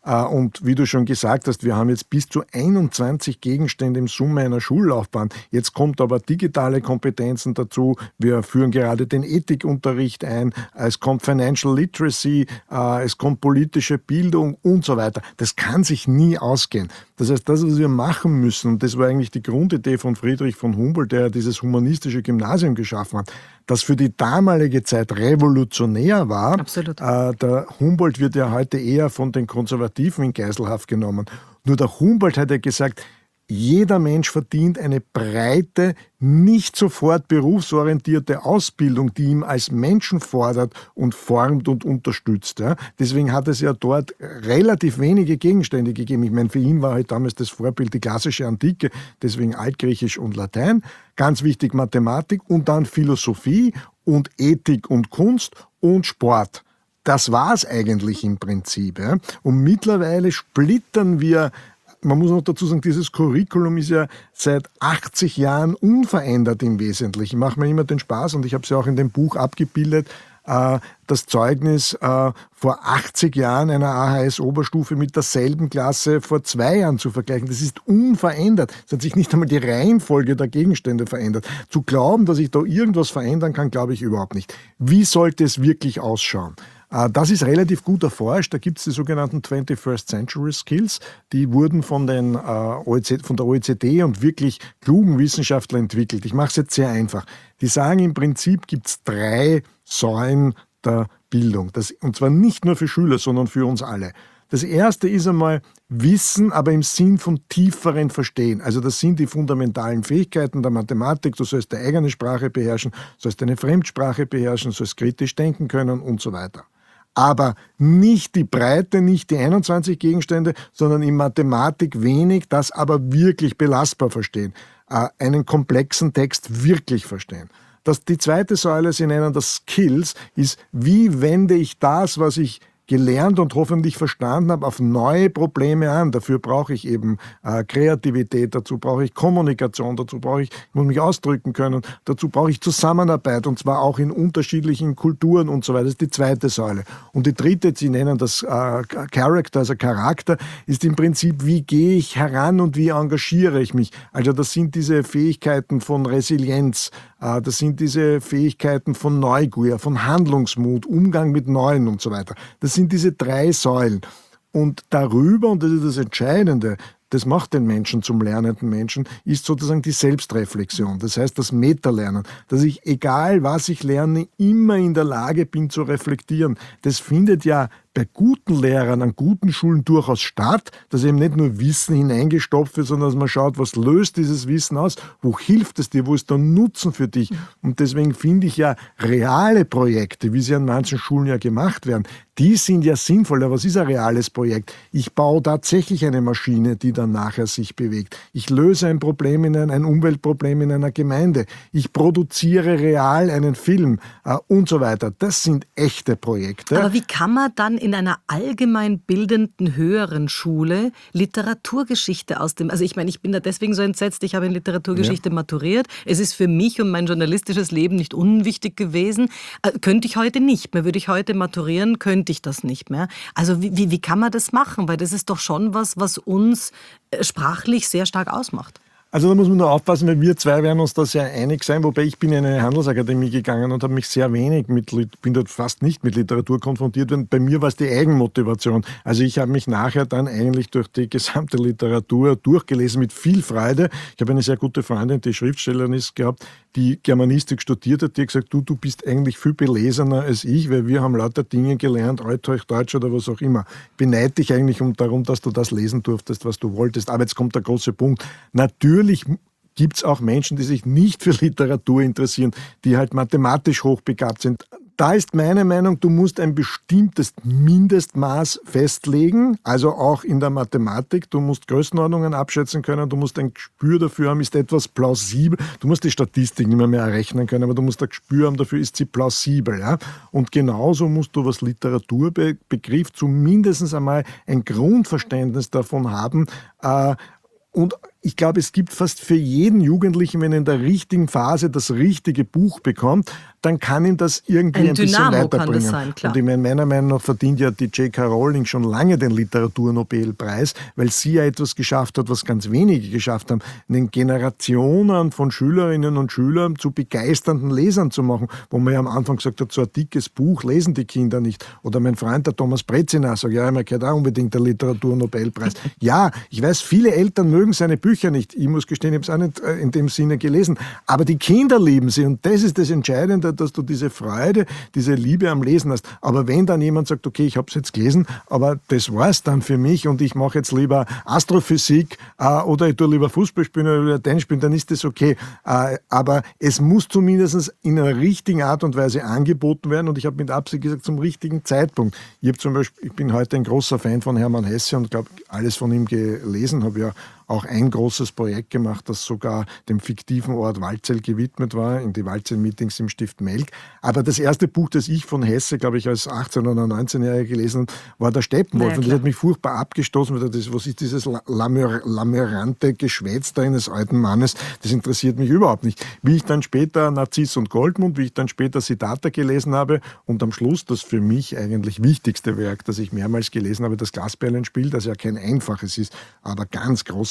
Und wie du schon gesagt hast, wir haben jetzt bis zu einundzwanzig Gegenstände im Summe einer Schullaufbahn. Jetzt kommt aber digitale Kompetenzen dazu. Wir führen gerade den Ethikunterricht ein. Es kommt Financial Literacy, es kommt politische Bildung und so weiter. Das kann sich nie ausgehen. Das heißt, das, was wir machen müssen, und das war eigentlich die Grundidee von Friedrich von Humboldt, der dieses humanistische Gymnasium geschaffen hat, das für die damalige Zeit revolutionär war. Absolut. Äh, der Humboldt wird ja heute eher von den Konservativen in Geiselhaft genommen. Nur der Humboldt hat ja gesagt, jeder Mensch verdient eine breite, nicht sofort berufsorientierte Ausbildung, die ihm als Menschen fordert und formt und unterstützt. Ja. Deswegen hat es ja dort relativ wenige Gegenstände gegeben. Ich meine, für ihn war halt damals das Vorbild die klassische Antike, deswegen Altgriechisch und Latein. Ganz wichtig Mathematik und dann Philosophie und Ethik und Kunst und Sport. Das war es eigentlich im Prinzip. Ja. Und mittlerweile splittern wir. Man muss noch dazu sagen, dieses Curriculum ist ja seit achtzig Jahren unverändert im Wesentlichen. Ich mache mir immer den Spaß und ich habe es ja auch in dem Buch abgebildet, äh, das Zeugnis äh, vor achtzig Jahren einer A H S-Oberstufe mit derselben Klasse vor zwei Jahren zu vergleichen. Das ist unverändert. Es hat sich nicht einmal die Reihenfolge der Gegenstände verändert. Zu glauben, dass ich da irgendwas verändern kann, glaube ich überhaupt nicht. Wie sollte es wirklich ausschauen? Das ist relativ gut erforscht. Da gibt es die sogenannten twenty-first Century Skills. Die wurden von, den, O E C D, von der O E C D und wirklich klugen Wissenschaftlern entwickelt. Ich mache es jetzt sehr einfach. Die sagen, im Prinzip gibt es drei Säulen der Bildung. Das, und zwar nicht nur für Schüler, sondern für uns alle. Das erste ist einmal Wissen, aber im Sinn von tieferen Verstehen. Also das sind die fundamentalen Fähigkeiten der Mathematik. Du sollst deine eigene Sprache beherrschen, sollst eine Fremdsprache beherrschen, sollst kritisch denken können und so weiter. Aber nicht die Breite, nicht die einundzwanzig Gegenstände, sondern in Mathematik wenig, das aber wirklich belastbar verstehen. Äh, einen komplexen Text wirklich verstehen. Das, die zweite Säule, Sie nennen das Skills, ist, wie wende ich das, was ich gelernt und hoffentlich verstanden habe, auf neue Probleme an. Dafür brauche ich eben äh, Kreativität, dazu brauche ich Kommunikation, dazu brauche ich, ich muss mich ausdrücken können, dazu brauche ich Zusammenarbeit und zwar auch in unterschiedlichen Kulturen und so weiter. Das ist die zweite Säule. Und die dritte, Sie nennen das äh, Character, also Charakter, ist im Prinzip, wie gehe ich heran und wie engagiere ich mich. Also das sind diese Fähigkeiten von Resilienz, äh, das sind diese Fähigkeiten von Neugier, von Handlungsmut, Umgang mit Neuen und so weiter. Das sind diese drei Säulen. Und darüber, und das ist das Entscheidende, das macht den Menschen zum lernenden Menschen, ist sozusagen die Selbstreflexion. Das heißt, das Metalernen, dass ich, egal was ich lerne, immer in der Lage bin zu reflektieren. Das findet ja bei guten Lehrern an guten Schulen durchaus statt, dass eben nicht nur Wissen hineingestopft wird, sondern dass man schaut, was löst dieses Wissen aus, wo hilft es dir, wo ist der Nutzen für dich. Und deswegen finde ich ja reale Projekte, wie sie an manchen Schulen ja gemacht werden, die sind ja sinnvoll. Aber was ist ein reales Projekt? Ich baue tatsächlich eine Maschine, die dann nachher sich bewegt. Ich löse ein Problem, in ein, ein Umweltproblem in einer Gemeinde. Ich produziere real einen Film äh, und so weiter. Das sind echte Projekte. Aber wie kann man dann in einer allgemein bildenden höheren Schule Literaturgeschichte aus dem, also ich meine, ich bin da deswegen so entsetzt, ich habe in Literaturgeschichte ja. maturiert. Es ist für mich und mein journalistisches Leben nicht unwichtig gewesen. Äh, könnte ich heute nicht mehr. Würde ich heute maturieren, könnte ich das nicht mehr. Also wie, wie, wie kann man das machen? Weil das ist doch schon was, was uns äh, sprachlich sehr stark ausmacht. Also da muss man nur aufpassen, weil wir zwei werden uns da sehr einig sein, wobei ich bin in eine Handelsakademie gegangen und habe mich sehr wenig mit, bin dort fast nicht mit Literatur konfrontiert, und bei mir war es die Eigenmotivation. Also ich habe mich nachher dann eigentlich durch die gesamte Literatur durchgelesen mit viel Freude. Ich habe eine sehr gute Freundin, die Schriftstellerin ist, gehabt, die Germanistik studiert hat, die hat gesagt, du, du bist eigentlich viel belesener als ich, weil wir haben lauter Dinge gelernt, Althochdeutsch oder was auch immer. Ich beneide dich eigentlich um darum, dass du das lesen durftest, was du wolltest. Aber jetzt kommt der große Punkt. Natürlich Natürlich gibt es auch Menschen, die sich nicht für Literatur interessieren, die halt mathematisch hochbegabt sind. Da ist meine Meinung, du musst ein bestimmtes Mindestmaß festlegen, also auch in der Mathematik. Du musst Größenordnungen abschätzen können, du musst ein Gespür dafür haben, ist etwas plausibel. Du musst die Statistik nicht mehr, mehr errechnen können, aber du musst ein Gespür haben dafür, ist sie plausibel. Ja? Und genauso musst du, was Literatur be- betrifft, zumindest einmal ein Grundverständnis davon haben. Äh, und ich glaube, es gibt fast für jeden Jugendlichen, wenn er in der richtigen Phase das richtige Buch bekommt, dann kann ihm das irgendwie ein, ein bisschen Dynamo weiterbringen. Kann das sein, klar. Und ich meine, meiner Meinung nach verdient ja die J K. Rowling schon lange den Literaturnobelpreis, weil sie ja etwas geschafft hat, was ganz wenige geschafft haben, einen Generationen von Schülerinnen und Schülern zu begeisternden Lesern zu machen, wo man ja am Anfang gesagt hat, so ein dickes Buch lesen die Kinder nicht. Oder mein Freund, der Thomas Brezina, sagt, ja, mir gehört auch unbedingt der Literaturnobelpreis. Ja, ich weiß, viele Eltern mögen seine Bücher nicht. Ich muss gestehen, ich habe es auch nicht in dem Sinne gelesen. Aber die Kinder lieben sie, und das ist das Entscheidende, dass du diese Freude, diese Liebe am Lesen hast. Aber wenn dann jemand sagt, okay, ich habe es jetzt gelesen, aber das war es dann für mich und ich mache jetzt lieber Astrophysik äh, oder ich tue lieber Fußball spielen oder Tennis spielen, dann ist das okay. Äh, aber es muss zumindest in einer richtigen Art und Weise angeboten werden, und ich habe mit Absicht gesagt, zum richtigen Zeitpunkt. Ich, habe zum Beispiel, ich bin heute ein großer Fan von Hermann Hesse und glaube, alles von ihm gelesen, habe ja auch ein großes Projekt gemacht, das sogar dem fiktiven Ort Waldsee gewidmet war, in die Waldsee-Meetings im Stift Melk. Aber das erste Buch, das ich von Hesse, glaube ich, als achtzehn- oder neunzehnjähriger gelesen habe, war der Steppenwolf. Ja, und das hat mich furchtbar abgestoßen, weil das, was ist dieses lamörante Geschwätz da eines alten Mannes, das interessiert mich überhaupt nicht. Wie ich dann später Narziss und Goldmund, wie ich dann später Siddhartha gelesen habe und am Schluss das für mich eigentlich wichtigste Werk, das ich mehrmals gelesen habe, das Glasperlenspiel, das ja kein einfaches ist, aber ganz groß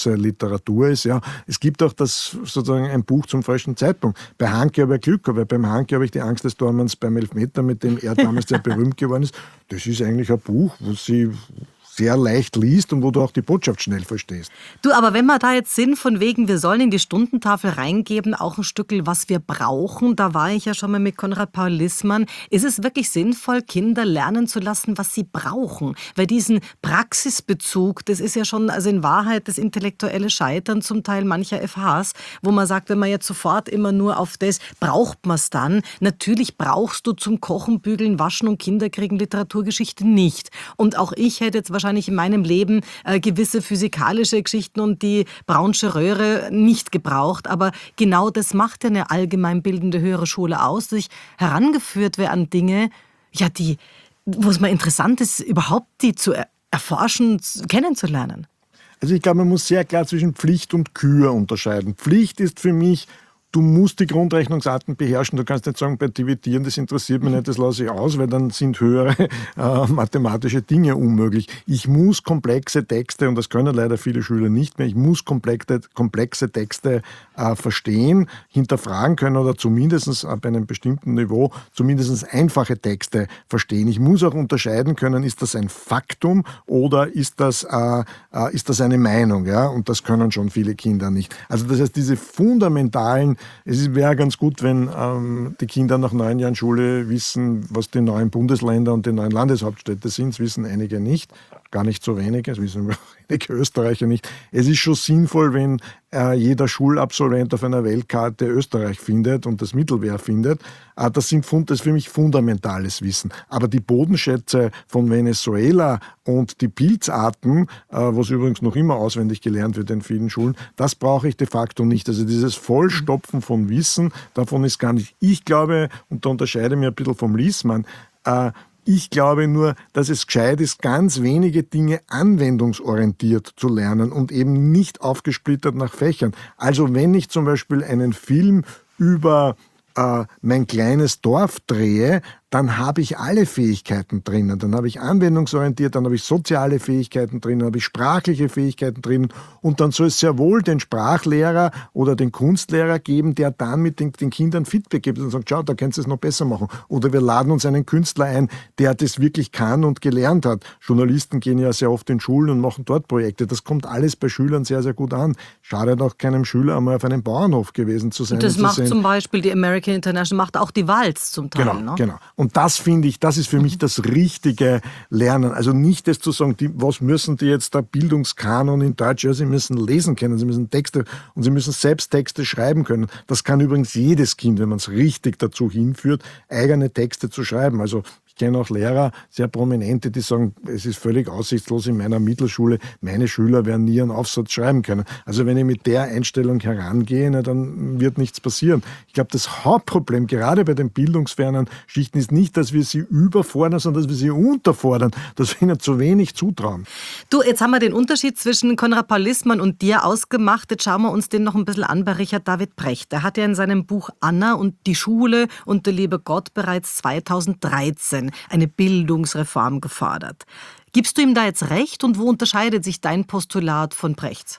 große Literatur ist. Ja. Es gibt auch das sozusagen ein Buch zum falschen Zeitpunkt. Bei Hanke habe ich Glück, weil beim Hanke habe ich die Angst des Tormanns beim Elfmeter, mit dem er damals sehr berühmt geworden ist. Das ist eigentlich ein Buch, wo sie sehr leicht liest und wo du auch die Botschaft schnell verstehst. Du, aber wenn wir da jetzt sind, von wegen, wir sollen in die Stundentafel reingeben, auch ein Stückel, was wir brauchen, da war ich ja schon mal mit Konrad Paul Lissmann, ist es wirklich sinnvoll, Kinder lernen zu lassen, was sie brauchen? Weil diesen Praxisbezug, das ist ja schon, also in Wahrheit das intellektuelle Scheitern zum Teil mancher F Hs, wo man sagt, wenn man jetzt sofort immer nur auf das, braucht man es dann? Natürlich brauchst du zum Kochen, Bügeln, Waschen und Kinderkriegen Literaturgeschichte nicht. Und auch ich hätte jetzt wahrscheinlich in meinem Leben äh, gewisse physikalische Geschichten und die Braunsche Röhre nicht gebraucht. Aber genau das macht ja eine allgemeinbildende höhere Schule aus, dass ich herangeführt werde an Dinge, ja, die, wo es mal interessant ist, überhaupt die zu er- erforschen, zu- kennenzulernen. Also ich glaube, man muss sehr klar zwischen Pflicht und Kür unterscheiden. Pflicht ist für mich, du musst die Grundrechnungsarten beherrschen. Du kannst nicht sagen, bei Dividieren, das interessiert mich nicht, das lasse ich aus, weil dann sind höhere äh, mathematische Dinge unmöglich. Ich muss komplexe Texte, und das können leider viele Schüler nicht mehr, ich muss komplexe, komplexe Texte äh, verstehen, hinterfragen können oder zumindest ab einem bestimmten Niveau zumindest einfache Texte verstehen. Ich muss auch unterscheiden können, ist das ein Faktum oder ist das, äh, äh, ist das eine Meinung? Ja? Und das können schon viele Kinder nicht. Also das heißt, diese fundamentalen Es wäre ganz gut, wenn ähm, die Kinder nach neun Jahren Schule wissen, was die neuen Bundesländer und die neuen Landeshauptstädte sind. Das wissen einige nicht, gar nicht so wenige, das wissen einige Österreicher nicht. Es ist schon sinnvoll, wenn äh, jeder Schulabsolvent auf einer Weltkarte Österreich findet und das Mittelmeer findet. Äh, das, sind, das ist für mich fundamentales Wissen. Aber die Bodenschätze von Venezuela und die Pilzarten, äh, was übrigens noch immer auswendig gelernt wird in vielen Schulen, das brauche ich de facto nicht. Also dieses Vollstopfen von Wissen, davon ist gar nicht. Ich glaube, und da unterscheide ich mich ein bisschen vom Liesmann, äh, ich glaube nur, dass es gescheit ist, ganz wenige Dinge anwendungsorientiert zu lernen und eben nicht aufgesplittert nach Fächern. Also wenn ich zum Beispiel einen Film über äh, mein kleines Dorf drehe, dann habe ich alle Fähigkeiten drinnen. Dann habe ich anwendungsorientiert, dann habe ich soziale Fähigkeiten drinnen, dann habe ich sprachliche Fähigkeiten drinnen. Und dann soll es sehr wohl den Sprachlehrer oder den Kunstlehrer geben, der dann mit den, den Kindern Feedback gibt und sagt, schau, da kannst du es noch besser machen. Oder wir laden uns einen Künstler ein, der das wirklich kann und gelernt hat. Journalisten gehen ja sehr oft in Schulen und machen dort Projekte. Das kommt alles bei Schülern sehr, sehr gut an. Schadet auch keinem Schüler, einmal auf einem Bauernhof gewesen zu sein. Und das und macht zu sehen, zum Beispiel die American International, macht auch die Walz zum Teil. Genau, ne? genau. Und das finde ich, das ist für mich das richtige Lernen. Also nicht das zu sagen, die, was müssen die jetzt da Bildungskanon in Deutsch? Ja, sie müssen lesen können, sie müssen Texte und sie müssen selbst Texte schreiben können. Das kann übrigens jedes Kind, wenn man es richtig dazu hinführt, eigene Texte zu schreiben. Also ich kenne auch Lehrer, sehr prominente, die sagen, es ist völlig aussichtslos in meiner Mittelschule, meine Schüler werden nie einen Aufsatz schreiben können. Also wenn ich mit der Einstellung herangehe, na, dann wird nichts passieren. Ich glaube, das Hauptproblem, gerade bei den bildungsfernen Schichten, ist nicht, dass wir sie überfordern, sondern dass wir sie unterfordern, dass wir ihnen zu wenig zutrauen. Du, jetzt haben wir den Unterschied zwischen Konrad Paul Lissmann und dir ausgemacht. Jetzt schauen wir uns den noch ein bisschen an bei Richard David Precht. Der hat ja in seinem Buch Anna und die Schule und der liebe Gott bereits zweitausenddreizehn eine Bildungsreform gefordert. Gibst du ihm da jetzt recht und wo unterscheidet sich dein Postulat von Brechts?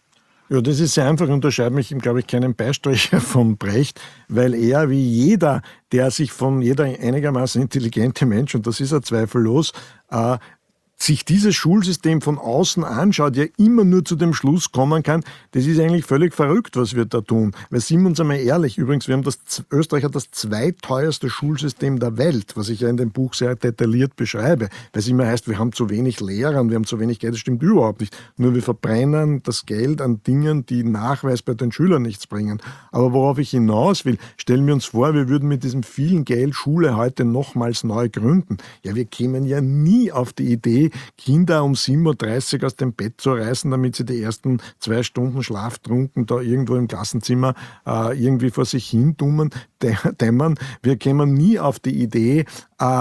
Ja, das ist sehr einfach. Ich unterscheide mich, glaube ich, keinen Beistricher von Brecht, weil er wie jeder, der sich von jeder einigermaßen intelligente Mensch, und das ist er zweifellos, äh, sich dieses Schulsystem von außen anschaut, ja immer nur zu dem Schluss kommen kann, das ist eigentlich völlig verrückt, was wir da tun. Weil sind wir uns einmal ehrlich, übrigens, wir haben das, Österreich hat das zweiteuerste Schulsystem der Welt, was ich ja in dem Buch sehr detailliert beschreibe. Weil es immer heißt, wir haben zu wenig Lehrer und wir haben zu wenig Geld, das stimmt überhaupt nicht. Nur wir verbrennen das Geld an Dingen, die Nachweis bei den Schülern nichts bringen. Aber worauf ich hinaus will, stellen wir uns vor, wir würden mit diesem vielen Geld Schule heute nochmals neu gründen. Ja, wir kämen ja nie auf die Idee, Kinder um sieben Uhr dreißig aus dem Bett zu reißen, damit sie die ersten zwei Stunden schlaftrunken da irgendwo im Klassenzimmer äh, irgendwie vor sich hin dummen, dämmern. Wir kämen nie auf die Idee, äh,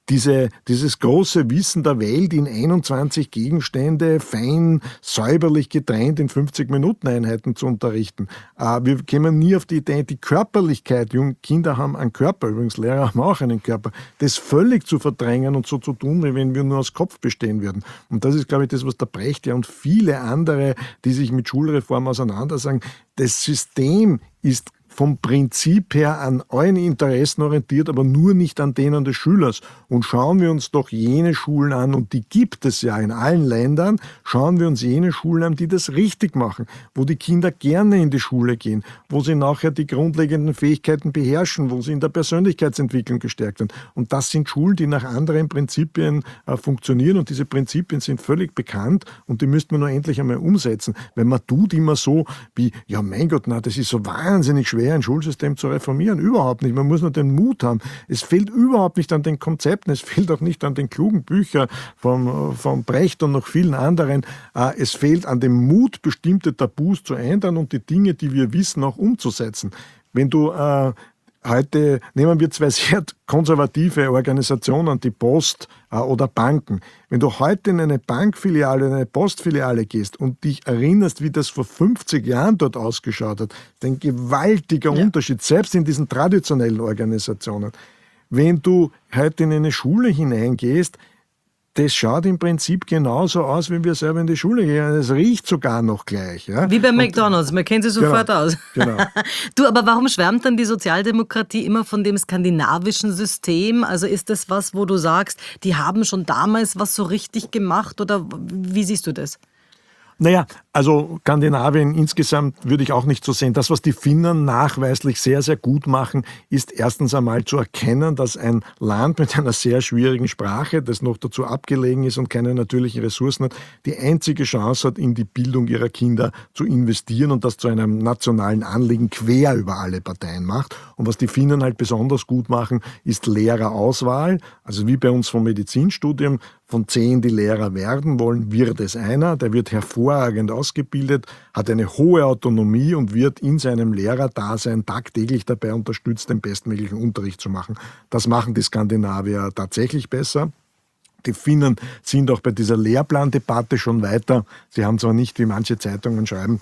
diese, dieses große Wissen der Welt in einundzwanzig Gegenstände fein, säuberlich getrennt in fünfzig-Minuten-Einheiten zu unterrichten. Äh, wir kämen nie auf die Idee, die Körperlichkeit, junge Kinder haben einen Körper, übrigens Lehrer haben auch einen Körper, das völlig zu verdrängen und so zu tun, wie wenn wir nur aus Kopf bestehen würden. Und das ist, glaube ich, das, was der Brecht ja und viele andere, die sich mit Schulreform auseinandersetzen, das System ist vom Prinzip her an allen Interessen orientiert, aber nur nicht an denen des Schülers. Und schauen wir uns doch jene Schulen an, und die gibt es ja in allen Ländern, schauen wir uns jene Schulen an, die das richtig machen, wo die Kinder gerne in die Schule gehen, wo sie nachher die grundlegenden Fähigkeiten beherrschen, wo sie in der Persönlichkeitsentwicklung gestärkt werden. Und das sind Schulen, die nach anderen Prinzipien äh, funktionieren, und diese Prinzipien sind völlig bekannt und die müsste man nur endlich einmal umsetzen. Weil man tut immer so wie, ja mein Gott, na, das ist so wahnsinnig schwer, ein Schulsystem zu reformieren. Überhaupt nicht. Man muss nur den Mut haben. Es fehlt überhaupt nicht an den Konzepten. Es fehlt auch nicht an den klugen Büchern von, von Brecht und noch vielen anderen. Es fehlt an dem Mut, bestimmte Tabus zu ändern und die Dinge, die wir wissen, auch umzusetzen. Wenn du äh, heute, nehmen wir zwei sehr konservative Organisationen, die Post äh, oder Banken. Wenn du heute in eine Bankfiliale, in eine Postfiliale gehst und dich erinnerst, wie das vor fünfzig Jahren dort ausgeschaut hat, ist ein gewaltiger ja. Unterschied, selbst in diesen traditionellen Organisationen. Wenn du heute in eine Schule hineingehst, das schaut im Prinzip genauso aus, wie wir selber in die Schule gehen. Es riecht sogar noch gleich. Ja? Wie bei McDonald's, man kennt sie sofort genau, aus. Genau. Du, aber warum schwärmt dann die Sozialdemokratie immer von dem skandinavischen System? Also ist das was, wo du sagst, die haben schon damals was so richtig gemacht, oder wie siehst du das? Naja, also Skandinavien insgesamt würde ich auch nicht so sehen. Das, was die Finnen nachweislich sehr, sehr gut machen, ist erstens einmal zu erkennen, dass ein Land mit einer sehr schwierigen Sprache, das noch dazu abgelegen ist und keine natürlichen Ressourcen hat, die einzige Chance hat, in die Bildung ihrer Kinder zu investieren und das zu einem nationalen Anliegen quer über alle Parteien macht. Und was die Finnen halt besonders gut machen, ist Lehrerauswahl. Also wie bei uns vom Medizinstudium. Von zehn, die Lehrer werden wollen, wird es einer. Der wird hervorragend ausgebildet, hat eine hohe Autonomie und wird in seinem Lehrerdasein tagtäglich dabei unterstützt, den bestmöglichen Unterricht zu machen. Das machen die Skandinavier tatsächlich besser. Die Finnen sind auch bei dieser Lehrplandebatte schon weiter. Sie haben zwar nicht, wie manche Zeitungen schreiben,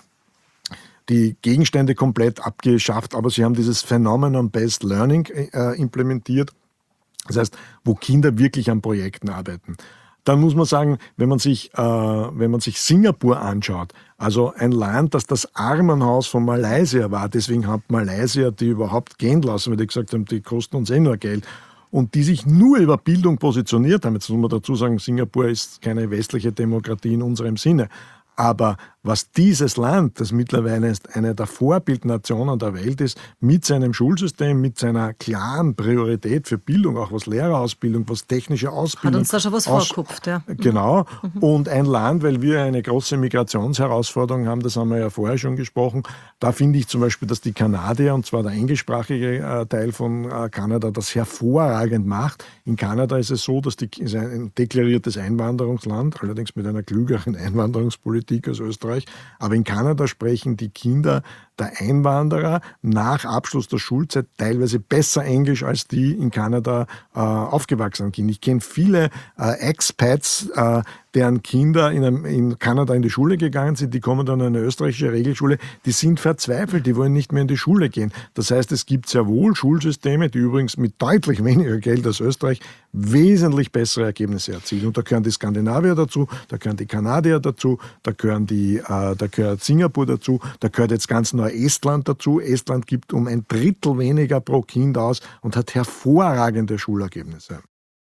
die Gegenstände komplett abgeschafft, aber sie haben dieses Phenomenon-Based Learning äh, implementiert. Das heißt, wo Kinder wirklich an Projekten arbeiten. Dann muss man sagen, wenn man sich, äh, wenn man sich Singapur anschaut, also ein Land, das das Armenhaus von Malaysia war, deswegen hat Malaysia die überhaupt gehen lassen, weil die gesagt haben, die kosten uns eh nur Geld. Und die sich nur über Bildung positioniert haben. Jetzt muss man dazu sagen, Singapur ist keine westliche Demokratie in unserem Sinne. Aber was dieses Land, das mittlerweile eine der Vorbildnationen der Welt ist, mit seinem Schulsystem, mit seiner klaren Priorität für Bildung, auch was Lehrerausbildung, was technische Ausbildung. Hat uns da schon was aus, vorkupft, ja. Genau. Mhm. Und ein Land, weil wir eine große Migrationsherausforderung haben, das haben wir ja vorher schon gesprochen, da finde ich zum Beispiel, dass die Kanadier, und zwar der englischsprachige äh, Teil von äh, Kanada, das hervorragend macht. In Kanada ist es so, dass die ist ein deklariertes Einwanderungsland, allerdings mit einer klügeren Einwanderungspolitik als Österreich. Aber in Kanada sprechen die Kinder der Einwanderer nach Abschluss der Schulzeit teilweise besser Englisch als die in Kanada äh, aufgewachsenen Kinder. Ich kenne viele äh, Expats, äh, deren Kinder in, einem, in Kanada in die Schule gegangen sind, die kommen dann in eine österreichische Regelschule, die sind verzweifelt, die wollen nicht mehr in die Schule gehen. Das heißt, es gibt sehr wohl Schulsysteme, die übrigens mit deutlich weniger Geld als Österreich wesentlich bessere Ergebnisse erzielen. Und da gehören die Skandinavier dazu, da gehören die Kanadier dazu, da gehören die, äh, da gehört Singapur dazu, da gehört jetzt ganz neu Estland dazu. Estland gibt um ein Drittel weniger pro Kind aus und hat hervorragende Schulergebnisse.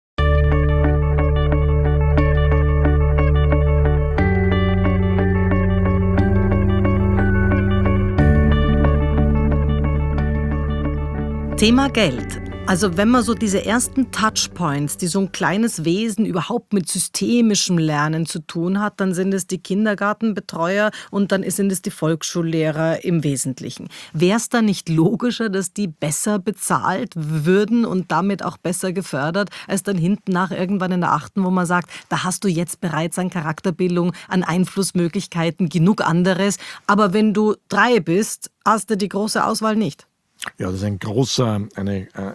Thema Geld. Also wenn man so diese ersten Touchpoints, die so ein kleines Wesen überhaupt mit systemischem Lernen zu tun hat, dann sind es die Kindergartenbetreuer und dann sind es die Volksschullehrer im Wesentlichen. Wäre es da nicht logischer, dass die besser bezahlt würden und damit auch besser gefördert, als dann hinten nach irgendwann in der achten, wo man sagt, da hast du jetzt bereits an Charakterbildung, an Einflussmöglichkeiten, genug anderes. Aber wenn du drei bist, hast du die große Auswahl nicht. Ja, das ist ein großer, eine, ein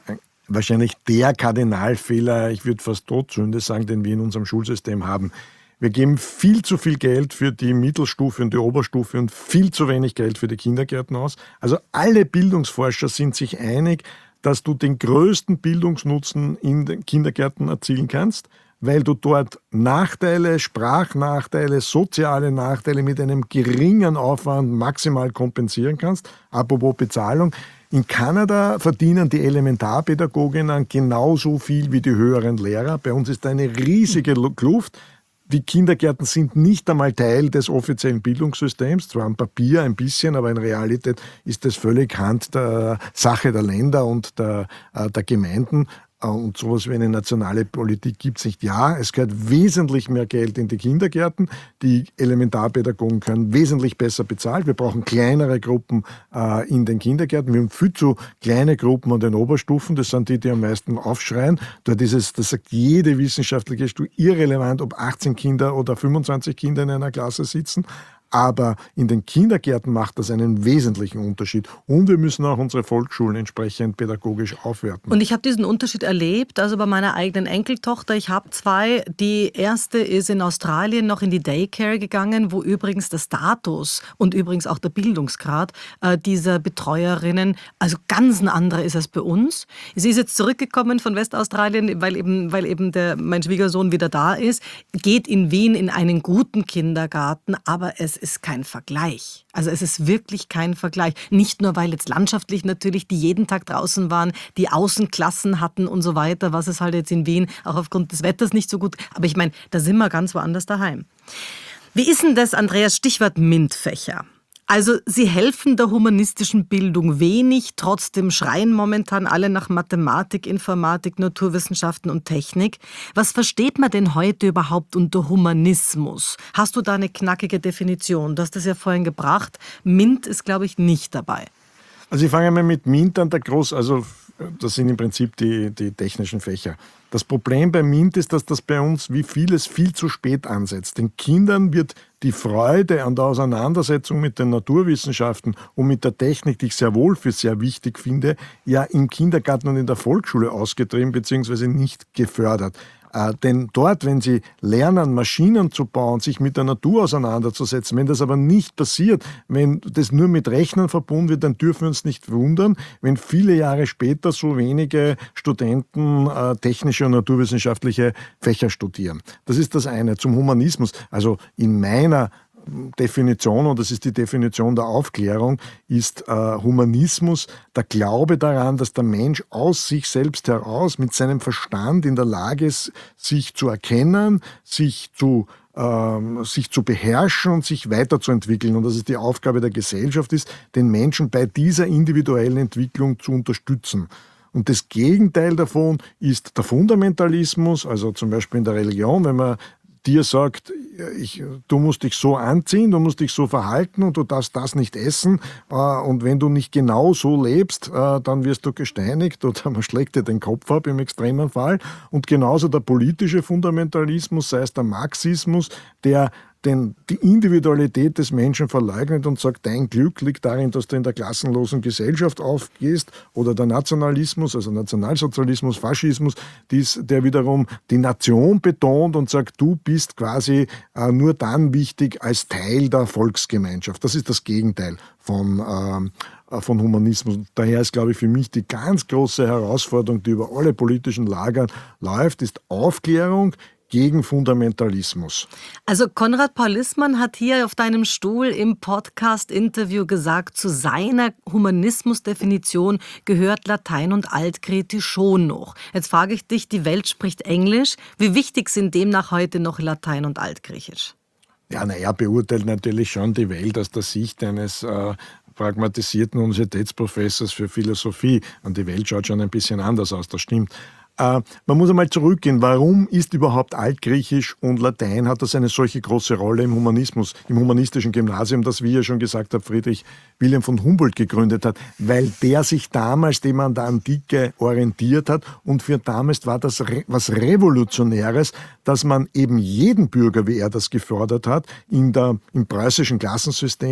wahrscheinlich der Kardinalfehler, ich würde fast Todsünde sagen, den wir in unserem Schulsystem haben. Wir geben viel zu viel Geld für die Mittelstufe und die Oberstufe und viel zu wenig Geld für die Kindergärten aus. Also alle Bildungsforscher sind sich einig, dass du den größten Bildungsnutzen in den Kindergärten erzielen kannst, weil du dort Nachteile, Sprachnachteile, soziale Nachteile mit einem geringen Aufwand maximal kompensieren kannst. Apropos Bezahlung. In Kanada verdienen die Elementarpädagoginnen genauso viel wie die höheren Lehrer. Bei uns ist eine riesige Kluft. Die Kindergärten sind nicht einmal Teil des offiziellen Bildungssystems, zwar am Papier ein bisschen, aber in Realität ist das völlig Hand der Sache der Länder und der, der Gemeinden. Und sowas wie eine nationale Politik gibt es nicht. Ja, es gehört wesentlich mehr Geld in die Kindergärten. Die Elementarpädagogen können wesentlich besser bezahlt. Wir brauchen kleinere Gruppen äh, in den Kindergärten. Wir haben viel zu kleine Gruppen an den Oberstufen. Das sind die, die am meisten aufschreien. Dort ist es, das sagt jede wissenschaftliche Studie, irrelevant, ob achtzehn Kinder oder fünfundzwanzig Kinder in einer Klasse sitzen. Aber in den Kindergärten macht das einen wesentlichen Unterschied. Und wir müssen auch unsere Volksschulen entsprechend pädagogisch aufwerten. Und ich habe diesen Unterschied erlebt, also bei meiner eigenen Enkeltochter. Ich habe zwei. Die erste ist in Australien noch in die Daycare gegangen, wo übrigens der Status und übrigens auch der Bildungsgrad äh, dieser Betreuerinnen also ganz ein anderer ist als bei uns. Sie ist jetzt zurückgekommen von Westaustralien, weil eben, weil eben der, mein Schwiegersohn wieder da ist, geht in Wien in einen guten Kindergarten, aber es ist kein Vergleich. Also es ist wirklich kein Vergleich. Nicht nur, weil jetzt landschaftlich natürlich die jeden Tag draußen waren, die Außenklassen hatten und so weiter, was es halt jetzt in Wien auch aufgrund des Wetters nicht so gut. Aber ich meine, da sind wir ganz woanders daheim. Wie ist denn das, Andreas, Stichwort MINT-Fächer? Also sie helfen der humanistischen Bildung wenig, trotzdem schreien momentan alle nach Mathematik, Informatik, Naturwissenschaften und Technik. Was versteht man denn heute überhaupt unter Humanismus? Hast du da eine knackige Definition? Du hast das ja vorhin gebracht. MINT ist, glaube ich, nicht dabei. Also ich fange einmal mit MINT an, der Groß, also das sind im Prinzip die, die technischen Fächer. Das Problem bei MINT ist, dass das bei uns wie vieles viel zu spät ansetzt. Den Kindern wird die Freude an der Auseinandersetzung mit den Naturwissenschaften und mit der Technik, die ich sehr wohl für sehr wichtig finde, ja im Kindergarten und in der Volksschule ausgetrieben bzw. nicht gefördert. Äh, denn dort, wenn sie lernen, Maschinen zu bauen, sich mit der Natur auseinanderzusetzen, wenn das aber nicht passiert, wenn das nur mit Rechnen verbunden wird, dann dürfen wir uns nicht wundern, wenn viele Jahre später so wenige Studenten äh, technische und naturwissenschaftliche Fächer studieren. Das ist das eine. Zum Humanismus, also in meiner Definition, und das ist die Definition der Aufklärung, ist äh, Humanismus der Glaube daran, dass der Mensch aus sich selbst heraus mit seinem Verstand in der Lage ist, sich zu erkennen, sich zu, ähm, sich zu beherrschen und sich weiterzuentwickeln. Und dass es die Aufgabe der Gesellschaft ist, den Menschen bei dieser individuellen Entwicklung zu unterstützen. Und das Gegenteil davon ist der Fundamentalismus, also zum Beispiel in der Religion, wenn man dir sagt, ich, du musst dich so anziehen, du musst dich so verhalten und du darfst das nicht essen. Äh, und wenn du nicht genau so lebst, äh, dann wirst du gesteinigt oder man schlägt dir den Kopf ab im extremen Fall. Und genauso der politische Fundamentalismus, sei es der Marxismus, der den, die Individualität des Menschen verleugnet und sagt, dein Glück liegt darin, dass du in der klassenlosen Gesellschaft aufgehst, oder der Nationalismus, also Nationalsozialismus, Faschismus, dies, der wiederum die Nation betont und sagt, du bist quasi äh, nur dann wichtig als Teil der Volksgemeinschaft. Das ist das Gegenteil von, äh, von Humanismus. Daher ist, glaube ich, für mich die ganz große Herausforderung, die über alle politischen Lager läuft, ist Aufklärung gegen Fundamentalismus. Also Konrad Paul Lissmann hat hier auf deinem Stuhl im Podcast-Interview gesagt, zu seiner Humanismusdefinition gehört Latein und Altgriechisch schon noch. Jetzt frage ich dich, die Welt spricht Englisch. Wie wichtig sind demnach heute noch Latein und Altgriechisch? Ja, na, er beurteilt natürlich schon die Welt aus der Sicht eines äh, pragmatisierten Universitätsprofessors für Philosophie. Und die Welt schaut schon ein bisschen anders aus, das stimmt. Äh, man muss einmal zurückgehen, warum ist überhaupt Altgriechisch und Latein, hat das eine solche große Rolle im Humanismus, im humanistischen Gymnasium, das, wie ihr schon gesagt habt, Friedrich Wilhelm von Humboldt gegründet hat, weil der sich damals dem an der Antike orientiert hat, und für damals war das re- was Revolutionäres, dass man eben jeden Bürger, wie er das gefordert hat, in der, im preußischen Klassensystem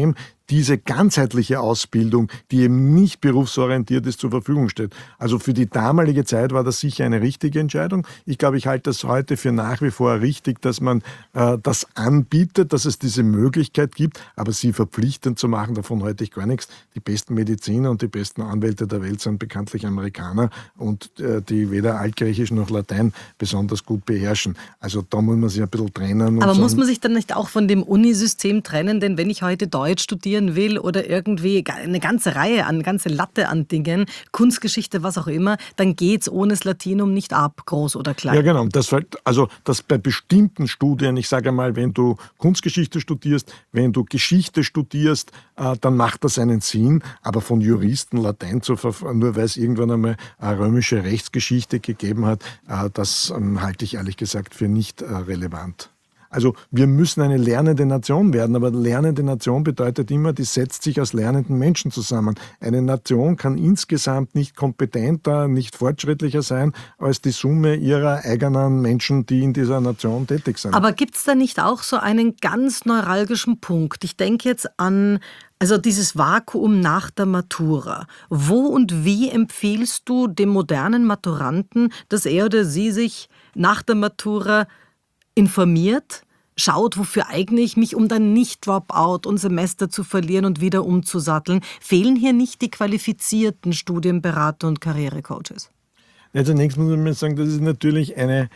diese ganzheitliche Ausbildung, die eben nicht berufsorientiert ist, zur Verfügung steht. Also für die damalige Zeit war das sicher eine richtige Entscheidung. Ich glaube, ich halte das heute für nach wie vor richtig, dass man äh, das anbietet, dass es diese Möglichkeit gibt, aber sie verpflichtend zu machen, davon halte ich gar nichts. Die besten Mediziner und die besten Anwälte der Welt sind bekanntlich Amerikaner und äh, die weder Altgriechisch noch Latein besonders gut beherrschen. Also da muss man sich ein bisschen trennen. Aber und muss sagen, man sich dann nicht auch von dem Unisystem trennen? Denn wenn ich heute Deutsch studieren will oder irgendwie eine ganze Reihe an, eine ganze Latte an Dingen, Kunstgeschichte, was auch immer, dann geht es ohne das Latinum nicht ab, groß oder klein. Ja, genau. Das, also das bei bestimmten Studien, ich sage einmal, wenn du Kunstgeschichte studierst, wenn du Geschichte studierst, äh, dann macht das einen Sinn. Aber von Juristen Latein zu verfahren, nur weil es irgendwann einmal eine römische Rechtsgeschichte gegeben hat, äh, das ähm, halte ich ehrlich gesagt für nicht äh, relevant. Also wir müssen eine lernende Nation werden, aber lernende Nation bedeutet immer, die setzt sich aus lernenden Menschen zusammen. Eine Nation kann insgesamt nicht kompetenter, nicht fortschrittlicher sein als die Summe ihrer eigenen Menschen, die in dieser Nation tätig sind. Aber gibt es da nicht auch so einen ganz neuralgischen Punkt? Ich denke jetzt an also dieses Vakuum nach der Matura. Wo und wie empfiehlst du dem modernen Maturanten, dass er oder sie sich nach der Matura informiert, schaut, wofür eigne ich mich, um dann nicht Dropout und Semester zu verlieren und wieder umzusatteln? Fehlen hier nicht die qualifizierten Studienberater und Karrierecoaches? Ja, zunächst muss man sagen, das ist natürlich eine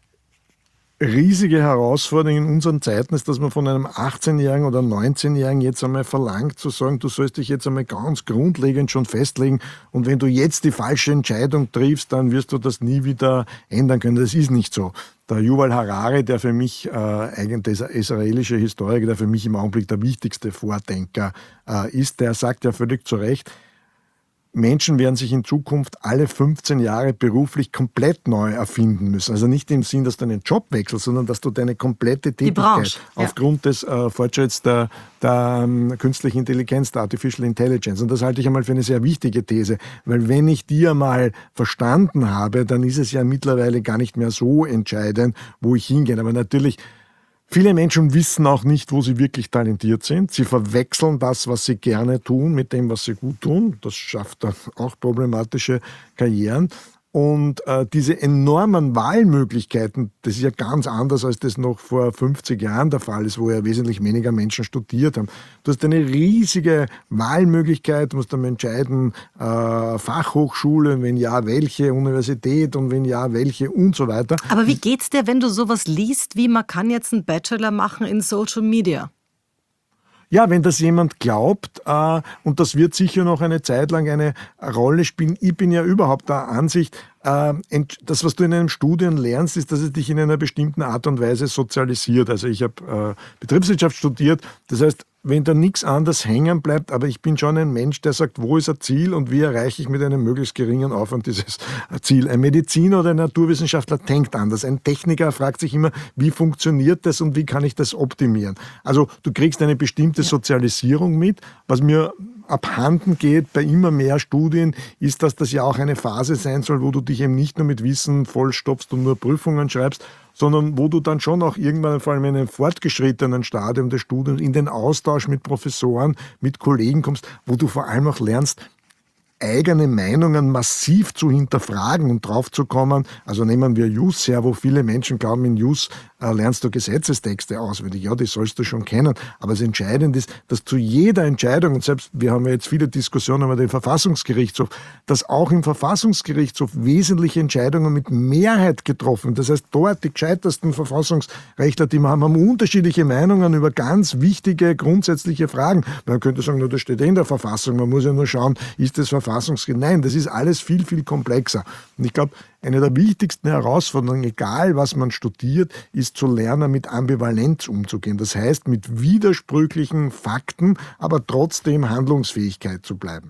riesige Herausforderung in unseren Zeiten, ist, dass man von einem achtzehnjährigen oder neunzehnjährigen jetzt einmal verlangt, zu sagen, du sollst dich jetzt einmal ganz grundlegend schon festlegen und wenn du jetzt die falsche Entscheidung triffst, dann wirst du das nie wieder ändern können. Das ist nicht so. Der Yuval Harari, der für mich, äh, eigentlich der israelische Historiker, der für mich im Augenblick der wichtigste Vordenker äh, ist, der sagt ja völlig zu Recht, Menschen werden sich in Zukunft alle fünfzehn Jahre beruflich komplett neu erfinden müssen. Also nicht im Sinn, dass du einen Job wechselst, sondern dass du deine komplette Tätigkeit Branche, ja. aufgrund des äh, Fortschritts der, der ähm, künstlichen Intelligenz, der Artificial Intelligence. Und das halte ich einmal für eine sehr wichtige These, weil wenn ich die einmal verstanden habe, dann ist es ja mittlerweile gar nicht mehr so entscheidend, wo ich hingehe. Aber natürlich, viele Menschen wissen auch nicht, wo sie wirklich talentiert sind. Sie verwechseln das, was sie gerne tun, mit dem, was sie gut tun. Das schafft dann auch problematische Karrieren. Und äh, diese enormen Wahlmöglichkeiten, das ist ja ganz anders, als das noch vor fünfzig Jahren der Fall ist, wo ja wesentlich weniger Menschen studiert haben. Du hast eine riesige Wahlmöglichkeit, du musst dann entscheiden, äh, Fachhochschule, wenn ja, welche, Universität und wenn ja, welche und so weiter. Aber wie geht's dir, wenn du sowas liest, wie man kann jetzt einen Bachelor machen in Social Media? Ja, wenn das jemand glaubt, äh, und das wird sicher noch eine Zeit lang eine Rolle spielen. Ich bin ja überhaupt der Ansicht, äh, das, was du in einem Studium lernst, ist, dass es dich in einer bestimmten Art und Weise sozialisiert. Also ich habe äh, Betriebswirtschaft studiert, das heißt, wenn da nichts anderes hängen bleibt, aber ich bin schon ein Mensch, der sagt, wo ist ein Ziel und wie erreiche ich mit einem möglichst geringen Aufwand dieses Ziel. Ein Mediziner oder ein Naturwissenschaftler denkt anders. Ein Techniker fragt sich immer, wie funktioniert das und wie kann ich das optimieren. Also du kriegst eine bestimmte Sozialisierung mit. Was mir abhanden geht bei immer mehr Studien, ist, dass das ja auch eine Phase sein soll, wo du dich eben nicht nur mit Wissen vollstopfst und nur Prüfungen schreibst, sondern wo du dann schon auch irgendwann, vor allem in einem fortgeschrittenen Stadium des Studiums, in den Austausch mit Professoren, mit Kollegen kommst, wo du vor allem auch lernst, eigene Meinungen massiv zu hinterfragen und drauf zu kommen. Also nehmen wir Jus her, wo viele Menschen glauben, in Jus äh, lernst du Gesetzestexte auswendig. Ja, die sollst du schon kennen. Aber das Entscheidende ist, dass zu jeder Entscheidung, und selbst wir haben ja jetzt viele Diskussionen über den Verfassungsgerichtshof, dass auch im Verfassungsgerichtshof wesentliche Entscheidungen mit Mehrheit getroffen. Das heißt, dort die gescheitersten Verfassungsrechtler, die wir haben, haben unterschiedliche Meinungen über ganz wichtige, grundsätzliche Fragen. Man könnte sagen, nur das steht eh in der Verfassung. Man muss ja nur schauen, ist das Verfassungsgesetz? Nein, das ist alles viel, viel komplexer. Und ich glaube, eine der wichtigsten Herausforderungen, egal was man studiert, ist zu lernen, mit Ambivalenz umzugehen. Das heißt, mit widersprüchlichen Fakten, aber trotzdem Handlungsfähigkeit zu bleiben.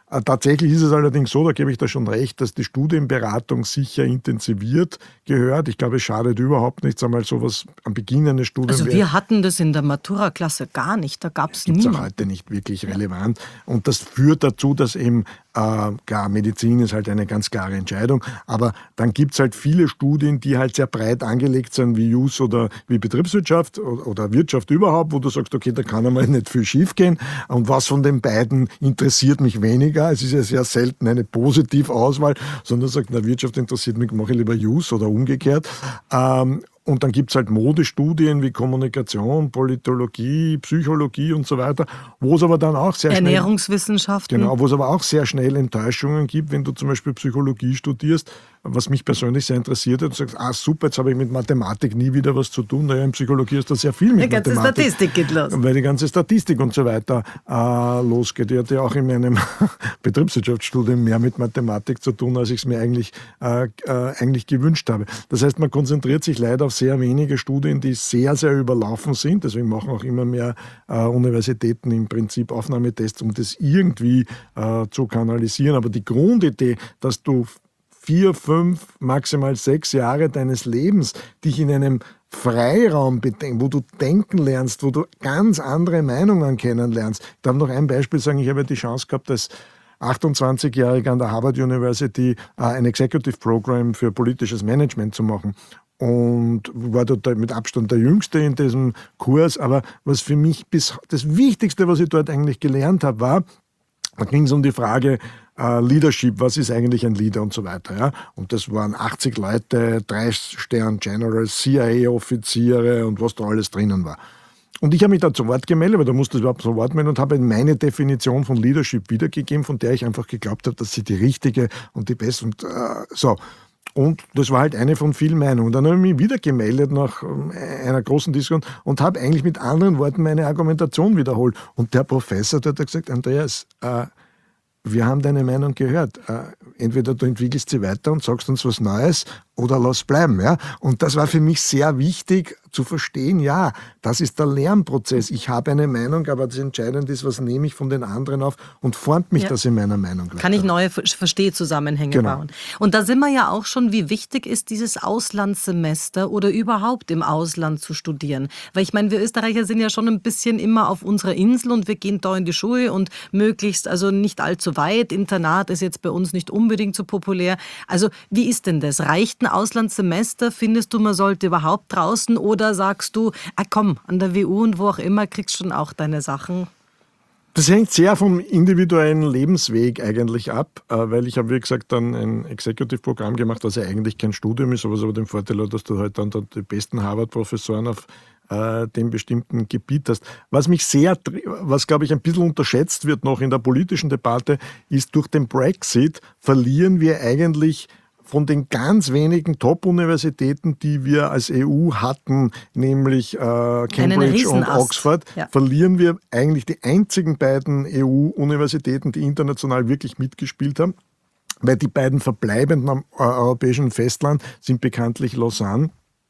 Äh, Tatsächlich ist es allerdings so, da gebe ich da schon recht, dass die Studienberatung sicher intensiviert gehört. Ich glaube, es schadet überhaupt nichts, einmal sowas am Beginn eines Studiums. Also wir hatten das in der Matura-Klasse gar nicht, da gab es Gibt es auch niemanden. heute nicht wirklich relevant. Und das führt dazu, dass eben, äh, klar, Medizin ist halt eine ganz klare Entscheidung, aber dann gibt es halt viele Studien, die halt sehr breit angelegt sind, wie Jus oder wie Betriebswirtschaft oder, oder Wirtschaft überhaupt, wo du sagst, okay, da kann einmal nicht viel schief gehen. Und was von den beiden interessiert mich weniger? Es ist ja sehr selten eine Positivauswahl, sondern sagt, na, Wirtschaft interessiert mich, mache ich lieber Jus oder umgekehrt. Ähm, Und dann gibt es halt Modestudien wie Kommunikation, Politologie, Psychologie und so weiter, wo es aber dann auch sehr schnell... Ernährungswissenschaften. Genau, wo es aber auch sehr schnell Enttäuschungen gibt, wenn du zum Beispiel Psychologie studierst, was mich persönlich sehr interessiert hat, und sagst, ah super, jetzt habe ich mit Mathematik nie wieder was zu tun. Naja, in Psychologie ist da sehr viel mit Die ganze Mathematik. Statistik geht los. Weil die ganze Statistik und so weiter äh, losgeht. Ich hatte ja auch in meinem Betriebswirtschaftsstudium mehr mit Mathematik zu tun, als ich es mir eigentlich, äh, äh, eigentlich gewünscht habe. Das heißt, man konzentriert sich leider auf sehr wenige Studien, die sehr, sehr überlaufen sind. Deswegen machen auch immer mehr äh, Universitäten im Prinzip Aufnahmetests, um das irgendwie äh, zu kanalisieren. Aber die Grundidee, dass du vier, fünf, maximal sechs Jahre deines Lebens dich in einem Freiraum bedenken, wo du denken lernst, wo du ganz andere Meinungen kennenlernst. Ich darf noch ein Beispiel sagen, ich habe ja die Chance gehabt, als achtundzwanzigjähriger an der Harvard University äh, ein Executive Program für politisches Management zu machen. Und war dort mit Abstand der Jüngste in diesem Kurs. Aber was für mich bis das Wichtigste, was ich dort eigentlich gelernt habe, war, da ging es um die Frage äh, Leadership, was ist eigentlich ein Leader und so weiter. Ja? Und das waren achtzig Leute, drei Stern Generals, C I A-Offiziere und was da alles drinnen war. Und ich habe mich da zu Wort gemeldet, weil da musste ich überhaupt zu Wort melden und habe meine Definition von Leadership wiedergegeben, von der ich einfach geglaubt habe, dass sie die richtige und die beste und äh, so. Und das war halt eine von vielen Meinungen. Dann habe ich mich wieder gemeldet nach einer großen Diskussion und habe eigentlich mit anderen Worten meine Argumentation wiederholt. Und der Professor der hat gesagt, Andreas, äh, wir haben deine Meinung gehört. Äh, entweder du entwickelst sie weiter und sagst uns was Neues oder lass bleiben. Ja? Und das war für mich sehr wichtig zu verstehen, ja, das ist der Lernprozess. Ich habe eine Meinung, aber das Entscheidende ist, was nehme ich von den anderen auf und formt mich Ja. das in meiner Meinung weiter. Kann ich neue Ver- Verstehzusammenhänge Genau. bauen. Und da sind wir ja auch schon, wie wichtig ist dieses Auslandssemester oder überhaupt im Ausland zu studieren. Weil ich meine, wir Österreicher sind ja schon ein bisschen immer auf unserer Insel und wir gehen da in die Schule und möglichst, also nicht allzu weit. Internat ist jetzt bei uns nicht unbedingt so populär. Also wie ist denn das? Reicht ein Auslandssemester? Findest du, man sollte überhaupt draußen oder sagst du, ah komm, an der W U und wo auch immer kriegst du schon auch deine Sachen? Das hängt sehr vom individuellen Lebensweg eigentlich ab, äh, weil ich habe, wie gesagt, dann ein Executive-Programm gemacht, was ja eigentlich kein Studium ist, was aber den Vorteil hat, dass du halt dann die besten Harvard-Professoren auf äh, dem bestimmten Gebiet hast. Was mich sehr, was glaube ich ein bisschen unterschätzt wird noch in der politischen Debatte, ist, durch den Brexit verlieren wir eigentlich von den ganz wenigen Top-Universitäten, die wir als E U hatten, nämlich äh, Cambridge und Riesenast. Oxford, Ja. verlieren wir eigentlich die einzigen beiden E U-Universitäten, die international wirklich mitgespielt haben. Weil die beiden verbleibenden am äh, europäischen Festland sind bekanntlich Lausanne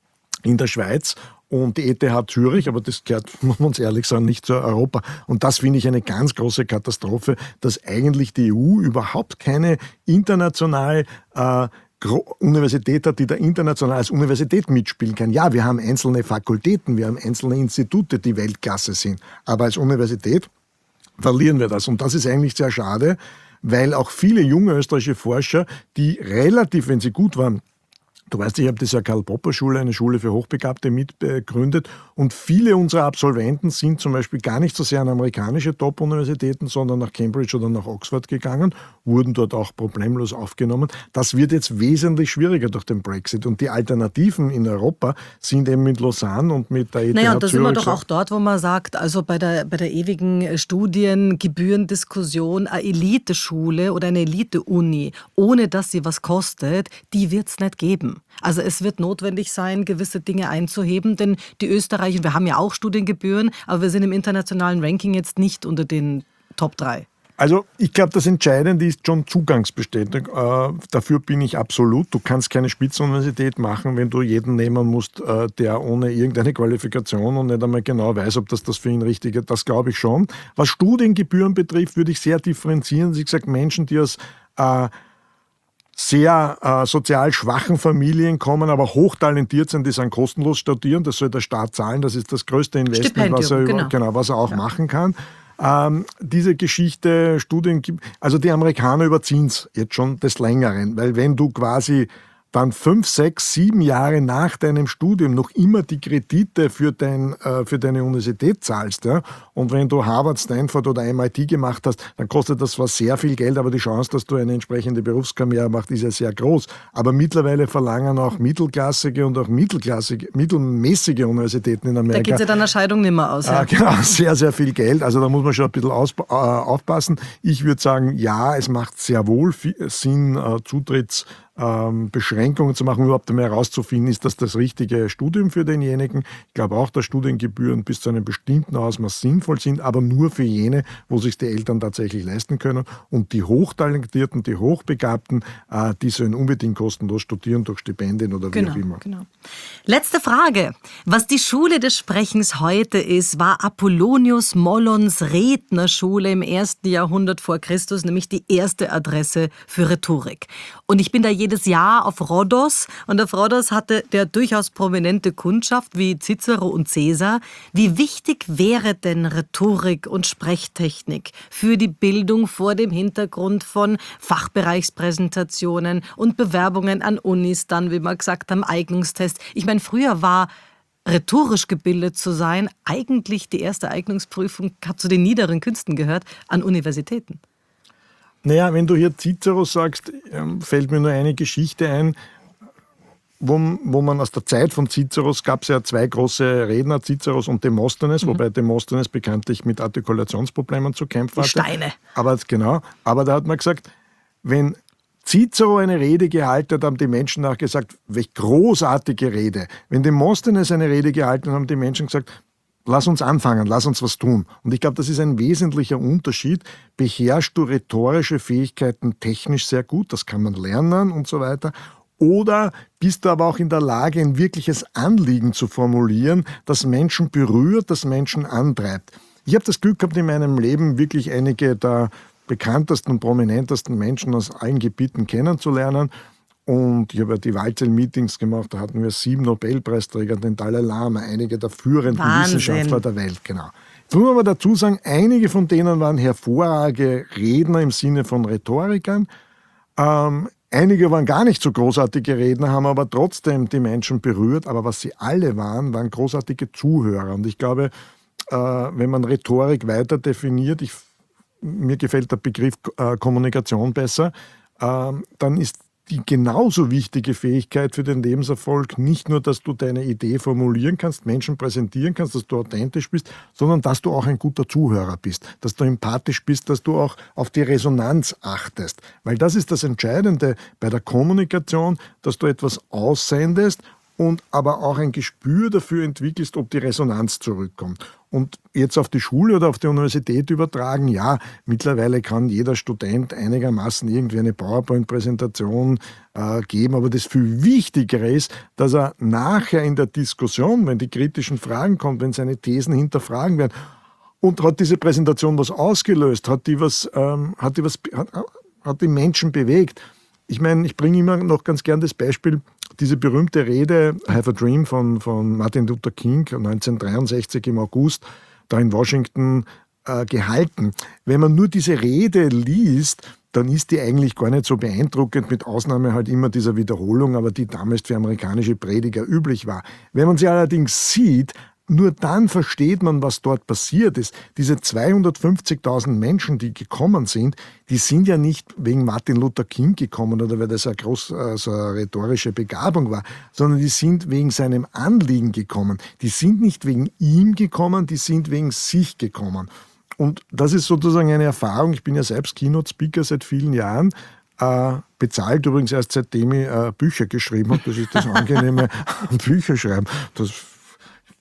in der Schweiz und die E T H Zürich, aber das gehört, muss man uns ehrlich sagen, nicht zu Europa. Und das finde ich eine ganz große Katastrophe, dass eigentlich die E U überhaupt keine international äh, Universität hat, die da international als Universität mitspielen kann. Ja, wir haben einzelne Fakultäten, wir haben einzelne Institute, die Weltklasse sind. Aber als Universität verlieren wir das. Und das ist eigentlich sehr schade, weil auch viele junge österreichische Forscher, die relativ, wenn sie gut waren, du weißt, ich habe das ja Karl-Popper-Schule, eine Schule für Hochbegabte, mitgegründet. Und viele unserer Absolventen sind zum Beispiel gar nicht so sehr an amerikanische Top-Universitäten, sondern nach Cambridge oder nach Oxford gegangen, wurden dort auch problemlos aufgenommen. Das wird jetzt wesentlich schwieriger durch den Brexit. Und die Alternativen in Europa sind eben mit Lausanne und mit der E T H Naja, und da sind wir Zürich doch auch dort, wo man sagt, also bei der, bei der ewigen Studiengebührendiskussion, eine Eliteschule oder eine Elite-Uni, ohne dass sie was kostet, die wird es nicht geben. Also es wird notwendig sein, gewisse Dinge einzuheben, denn die Österreicher, wir haben ja auch Studiengebühren, aber wir sind im internationalen Ranking jetzt nicht unter den Top drei. Also ich glaube, das Entscheidende ist schon Zugangsbestätigung. Äh, dafür bin ich absolut. Du kannst keine Spitzenuniversität machen, wenn du jeden nehmen musst, äh, der ohne irgendeine Qualifikation und nicht einmal genau weiß, ob das das für ihn richtig ist. Das glaube ich schon. Was Studiengebühren betrifft, würde ich sehr differenzieren. Ich sage, Menschen, die aus äh, sehr äh, sozial schwachen Familien kommen, aber hochtalentiert sind, die sind kostenlos studieren. Das soll der Staat zahlen. Das ist das größte Investment, was er, genau. Genau, was er auch Ja. machen kann. Ähm, diese Geschichte, Studien, also die Amerikaner überziehen es jetzt schon des Längeren, weil wenn du quasi dann fünf, sechs, sieben Jahre nach deinem Studium noch immer die Kredite für, dein, äh, für deine Universität zahlst, ja, und wenn du Harvard, Stanford oder M I T gemacht hast, dann kostet das zwar sehr viel Geld, aber die Chance, dass du eine entsprechende Berufskarriere machst, ist ja sehr groß. Aber mittlerweile verlangen auch mittelklassige und auch mittelklassige, mittelmäßige Universitäten in Amerika. Da geht ja dann eine Scheidung nicht mehr aus. Ja. Äh, genau, sehr, sehr viel Geld. Also da muss man schon ein bisschen aus, äh, aufpassen. Ich würde sagen, ja, es macht sehr wohl viel Sinn, äh, Zutritts Ähm, Beschränkungen zu machen, überhaupt einmal herauszufinden, ist das das richtige Studium für denjenigen. Ich glaube auch, dass Studiengebühren bis zu einem bestimmten Ausmaß sinnvoll sind, aber nur für jene, wo sich die Eltern tatsächlich leisten können. Und die Hochtalentierten, die Hochbegabten, äh, die sollen unbedingt kostenlos studieren durch Stipendien oder wie Genau, auch immer. genau. Letzte Frage. Was die Schule des Sprechens heute ist, war Apollonius Mollons Rednerschule im ersten Jahrhundert vor Christus, nämlich die erste Adresse für Rhetorik. Und ich bin da jedes Jahr auf Rhodos und auf Rhodos hatte der durchaus prominente Kundschaft wie Cicero und Caesar. Wie wichtig wäre denn Rhetorik und Sprechtechnik für die Bildung vor dem Hintergrund von Fachbereichspräsentationen und Bewerbungen an Unis, dann, wie wir gesagt haben, Eignungstest? Ich meine, früher war rhetorisch gebildet zu sein eigentlich die erste Eignungsprüfung, hat zu den niederen Künsten gehört, an Universitäten. Naja, wenn du hier Cicero sagst, fällt mir nur eine Geschichte ein, wo, wo man aus der Zeit von Ciceros, gab es ja zwei große Redner, Ciceros und Demosthenes, mhm. wobei Demosthenes bekanntlich mit Artikulationsproblemen zu kämpfen hatte. Die Steine. Aber, genau, aber da hat man gesagt, wenn Cicero eine Rede gehalten hat, haben die Menschen nachher gesagt, welch großartige Rede. Wenn Demosthenes eine Rede gehalten hat, haben die Menschen gesagt, lass uns anfangen, lass uns was tun. Und ich glaube, das ist ein wesentlicher Unterschied. Beherrschst du rhetorische Fähigkeiten technisch sehr gut, das kann man lernen und so weiter. Oder bist du aber auch in der Lage, ein wirkliches Anliegen zu formulieren, das Menschen berührt, das Menschen antreibt. Ich habe das Glück gehabt, in meinem Leben wirklich einige der bekanntesten und prominentesten Menschen aus allen Gebieten kennenzulernen. Und ich habe ja die Wahlzell-Meetings gemacht, da hatten wir sieben Nobelpreisträger, den Dalai Lama, einige der führenden Wahnsinn. Wissenschaftler der Welt. Genau. Jetzt muss man aber dazu sagen, einige von denen waren hervorragende Redner im Sinne von Rhetorikern. Ähm, einige waren gar nicht so großartige Redner, haben aber trotzdem die Menschen berührt. Aber was sie alle waren, waren großartige Zuhörer. Und ich glaube, äh, wenn man Rhetorik weiter definiert, ich, mir gefällt der Begriff äh, Kommunikation besser, äh, dann ist die genauso wichtige Fähigkeit für den Lebenserfolg nicht nur, dass du deine Idee formulieren kannst, Menschen präsentieren kannst, dass du authentisch bist, sondern dass du auch ein guter Zuhörer bist, dass du empathisch bist, dass du auch auf die Resonanz achtest. Weil das ist das Entscheidende bei der Kommunikation, dass du etwas aussendest und aber auch ein Gespür dafür entwickelst, ob die Resonanz zurückkommt. Und jetzt auf die Schule oder auf die Universität übertragen, ja, mittlerweile kann jeder Student einigermaßen irgendwie eine PowerPoint-Präsentation äh, geben, aber das viel Wichtigere ist, dass er nachher in der Diskussion, wenn die kritischen Fragen kommen, wenn seine Thesen hinterfragen werden, und hat diese Präsentation was ausgelöst, hat die was, ähm, hat die was, hat, hat die Menschen bewegt. Ich meine, ich bringe immer noch ganz gern das Beispiel, diese berühmte Rede I Have a Dream von, von Martin Luther King neunzehnhundertdreiundsechzig im August, da in Washington äh, gehalten. Wenn man nur diese Rede liest, dann ist die eigentlich gar nicht so beeindruckend, mit Ausnahme halt immer dieser Wiederholung, aber die damals für amerikanische Prediger üblich war. Wenn man sie allerdings sieht, nur dann versteht man, was dort passiert ist. Diese zweihundertfünfzigtausend Menschen, die gekommen sind, die sind ja nicht wegen Martin Luther King gekommen oder weil das eine große so eine rhetorische Begabung war, sondern die sind wegen seinem Anliegen gekommen. Die sind nicht wegen ihm gekommen, die sind wegen sich gekommen. Und das ist sozusagen eine Erfahrung. Ich bin ja selbst Keynote-Speaker seit vielen Jahren. Äh, bezahlt übrigens erst seitdem ich äh, Bücher geschrieben habe. Das ist das Angenehme am Bücherschreiben. Das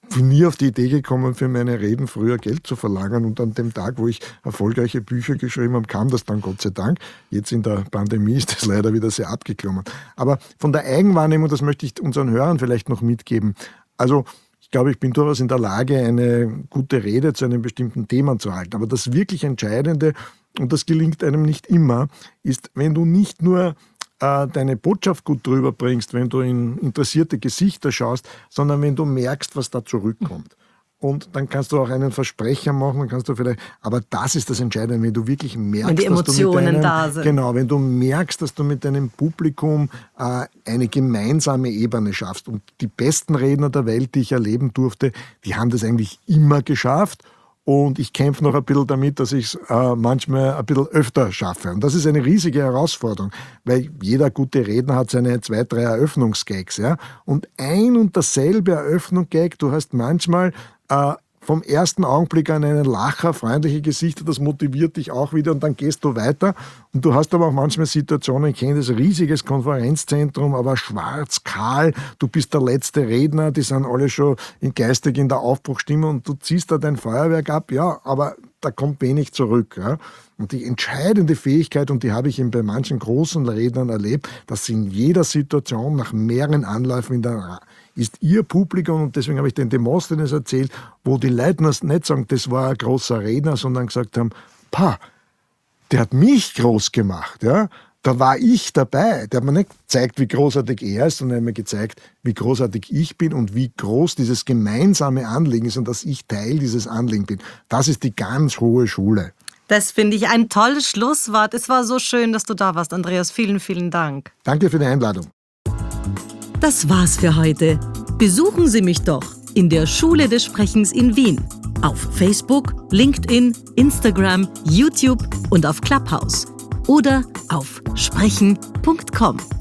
bin nie auf die Idee gekommen, für meine Reden früher Geld zu verlangen. Und an dem Tag, wo ich erfolgreiche Bücher geschrieben habe, kam das dann Gott sei Dank. Jetzt in der Pandemie ist das leider wieder sehr abgeklommen. Aber von der Eigenwahrnehmung, das möchte ich unseren Hörern vielleicht noch mitgeben. Also ich glaube, ich bin durchaus in der Lage, eine gute Rede zu einem bestimmten Thema zu halten. Aber das wirklich Entscheidende, und das gelingt einem nicht immer, ist, wenn du nicht nur äh, deine Botschaft gut drüber bringst, wenn du in interessierte Gesichter schaust, sondern wenn du merkst, was da zurückkommt. Und dann kannst du auch einen Versprecher machen, dann kannst du vielleicht, aber das ist das Entscheidende, wenn du wirklich merkst, wenn die Emotionen dass du mit deinem, da sind. Genau, wenn du merkst, dass du mit deinem Publikum äh, eine gemeinsame Ebene schaffst. Und die besten Redner der Welt, die ich erleben durfte, die haben das eigentlich immer geschafft. Und ich kämpfe noch ein bisschen damit, dass ich es äh, manchmal ein bisschen öfter schaffe. Und das ist eine riesige Herausforderung, weil jeder gute Redner hat seine zwei, drei Eröffnungsgags. Ja? Und ein und dasselbe Eröffnungsgag, du hast manchmal äh, vom ersten Augenblick an einen Lacher, freundliche Gesichter, das motiviert dich auch wieder und dann gehst du weiter. Und du hast aber auch manchmal Situationen, ich kenne das, riesiges Konferenzzentrum, aber schwarz, kahl, du bist der letzte Redner, die sind alle schon in geistig in der Aufbruchstimmung und du ziehst da dein Feuerwerk ab, ja, aber da kommt wenig zurück. Ja. Und die entscheidende Fähigkeit, und die habe ich eben bei manchen großen Rednern erlebt, dass sie in jeder Situation nach mehreren Anläufen in der ist ihr Publikum, und deswegen habe ich den Demosthenes erzählt, wo die Leute nicht sagen, das war ein großer Redner, sondern gesagt haben, pa, der hat mich groß gemacht, ja. Da war ich dabei. Der hat mir nicht gezeigt, wie großartig er ist, sondern er hat mir gezeigt, wie großartig ich bin und wie groß dieses gemeinsame Anliegen ist und dass ich Teil dieses Anliegens bin. Das ist die ganz hohe Schule. Das finde ich ein tolles Schlusswort. Es war so schön, dass du da warst, Andreas. Vielen, vielen Dank. Danke für die Einladung. Das war's für heute. Besuchen Sie mich doch in der Schule des Sprechens in Wien. Auf Facebook, LinkedIn, Instagram, YouTube und auf Clubhouse. Oder auf sprechen punkt com.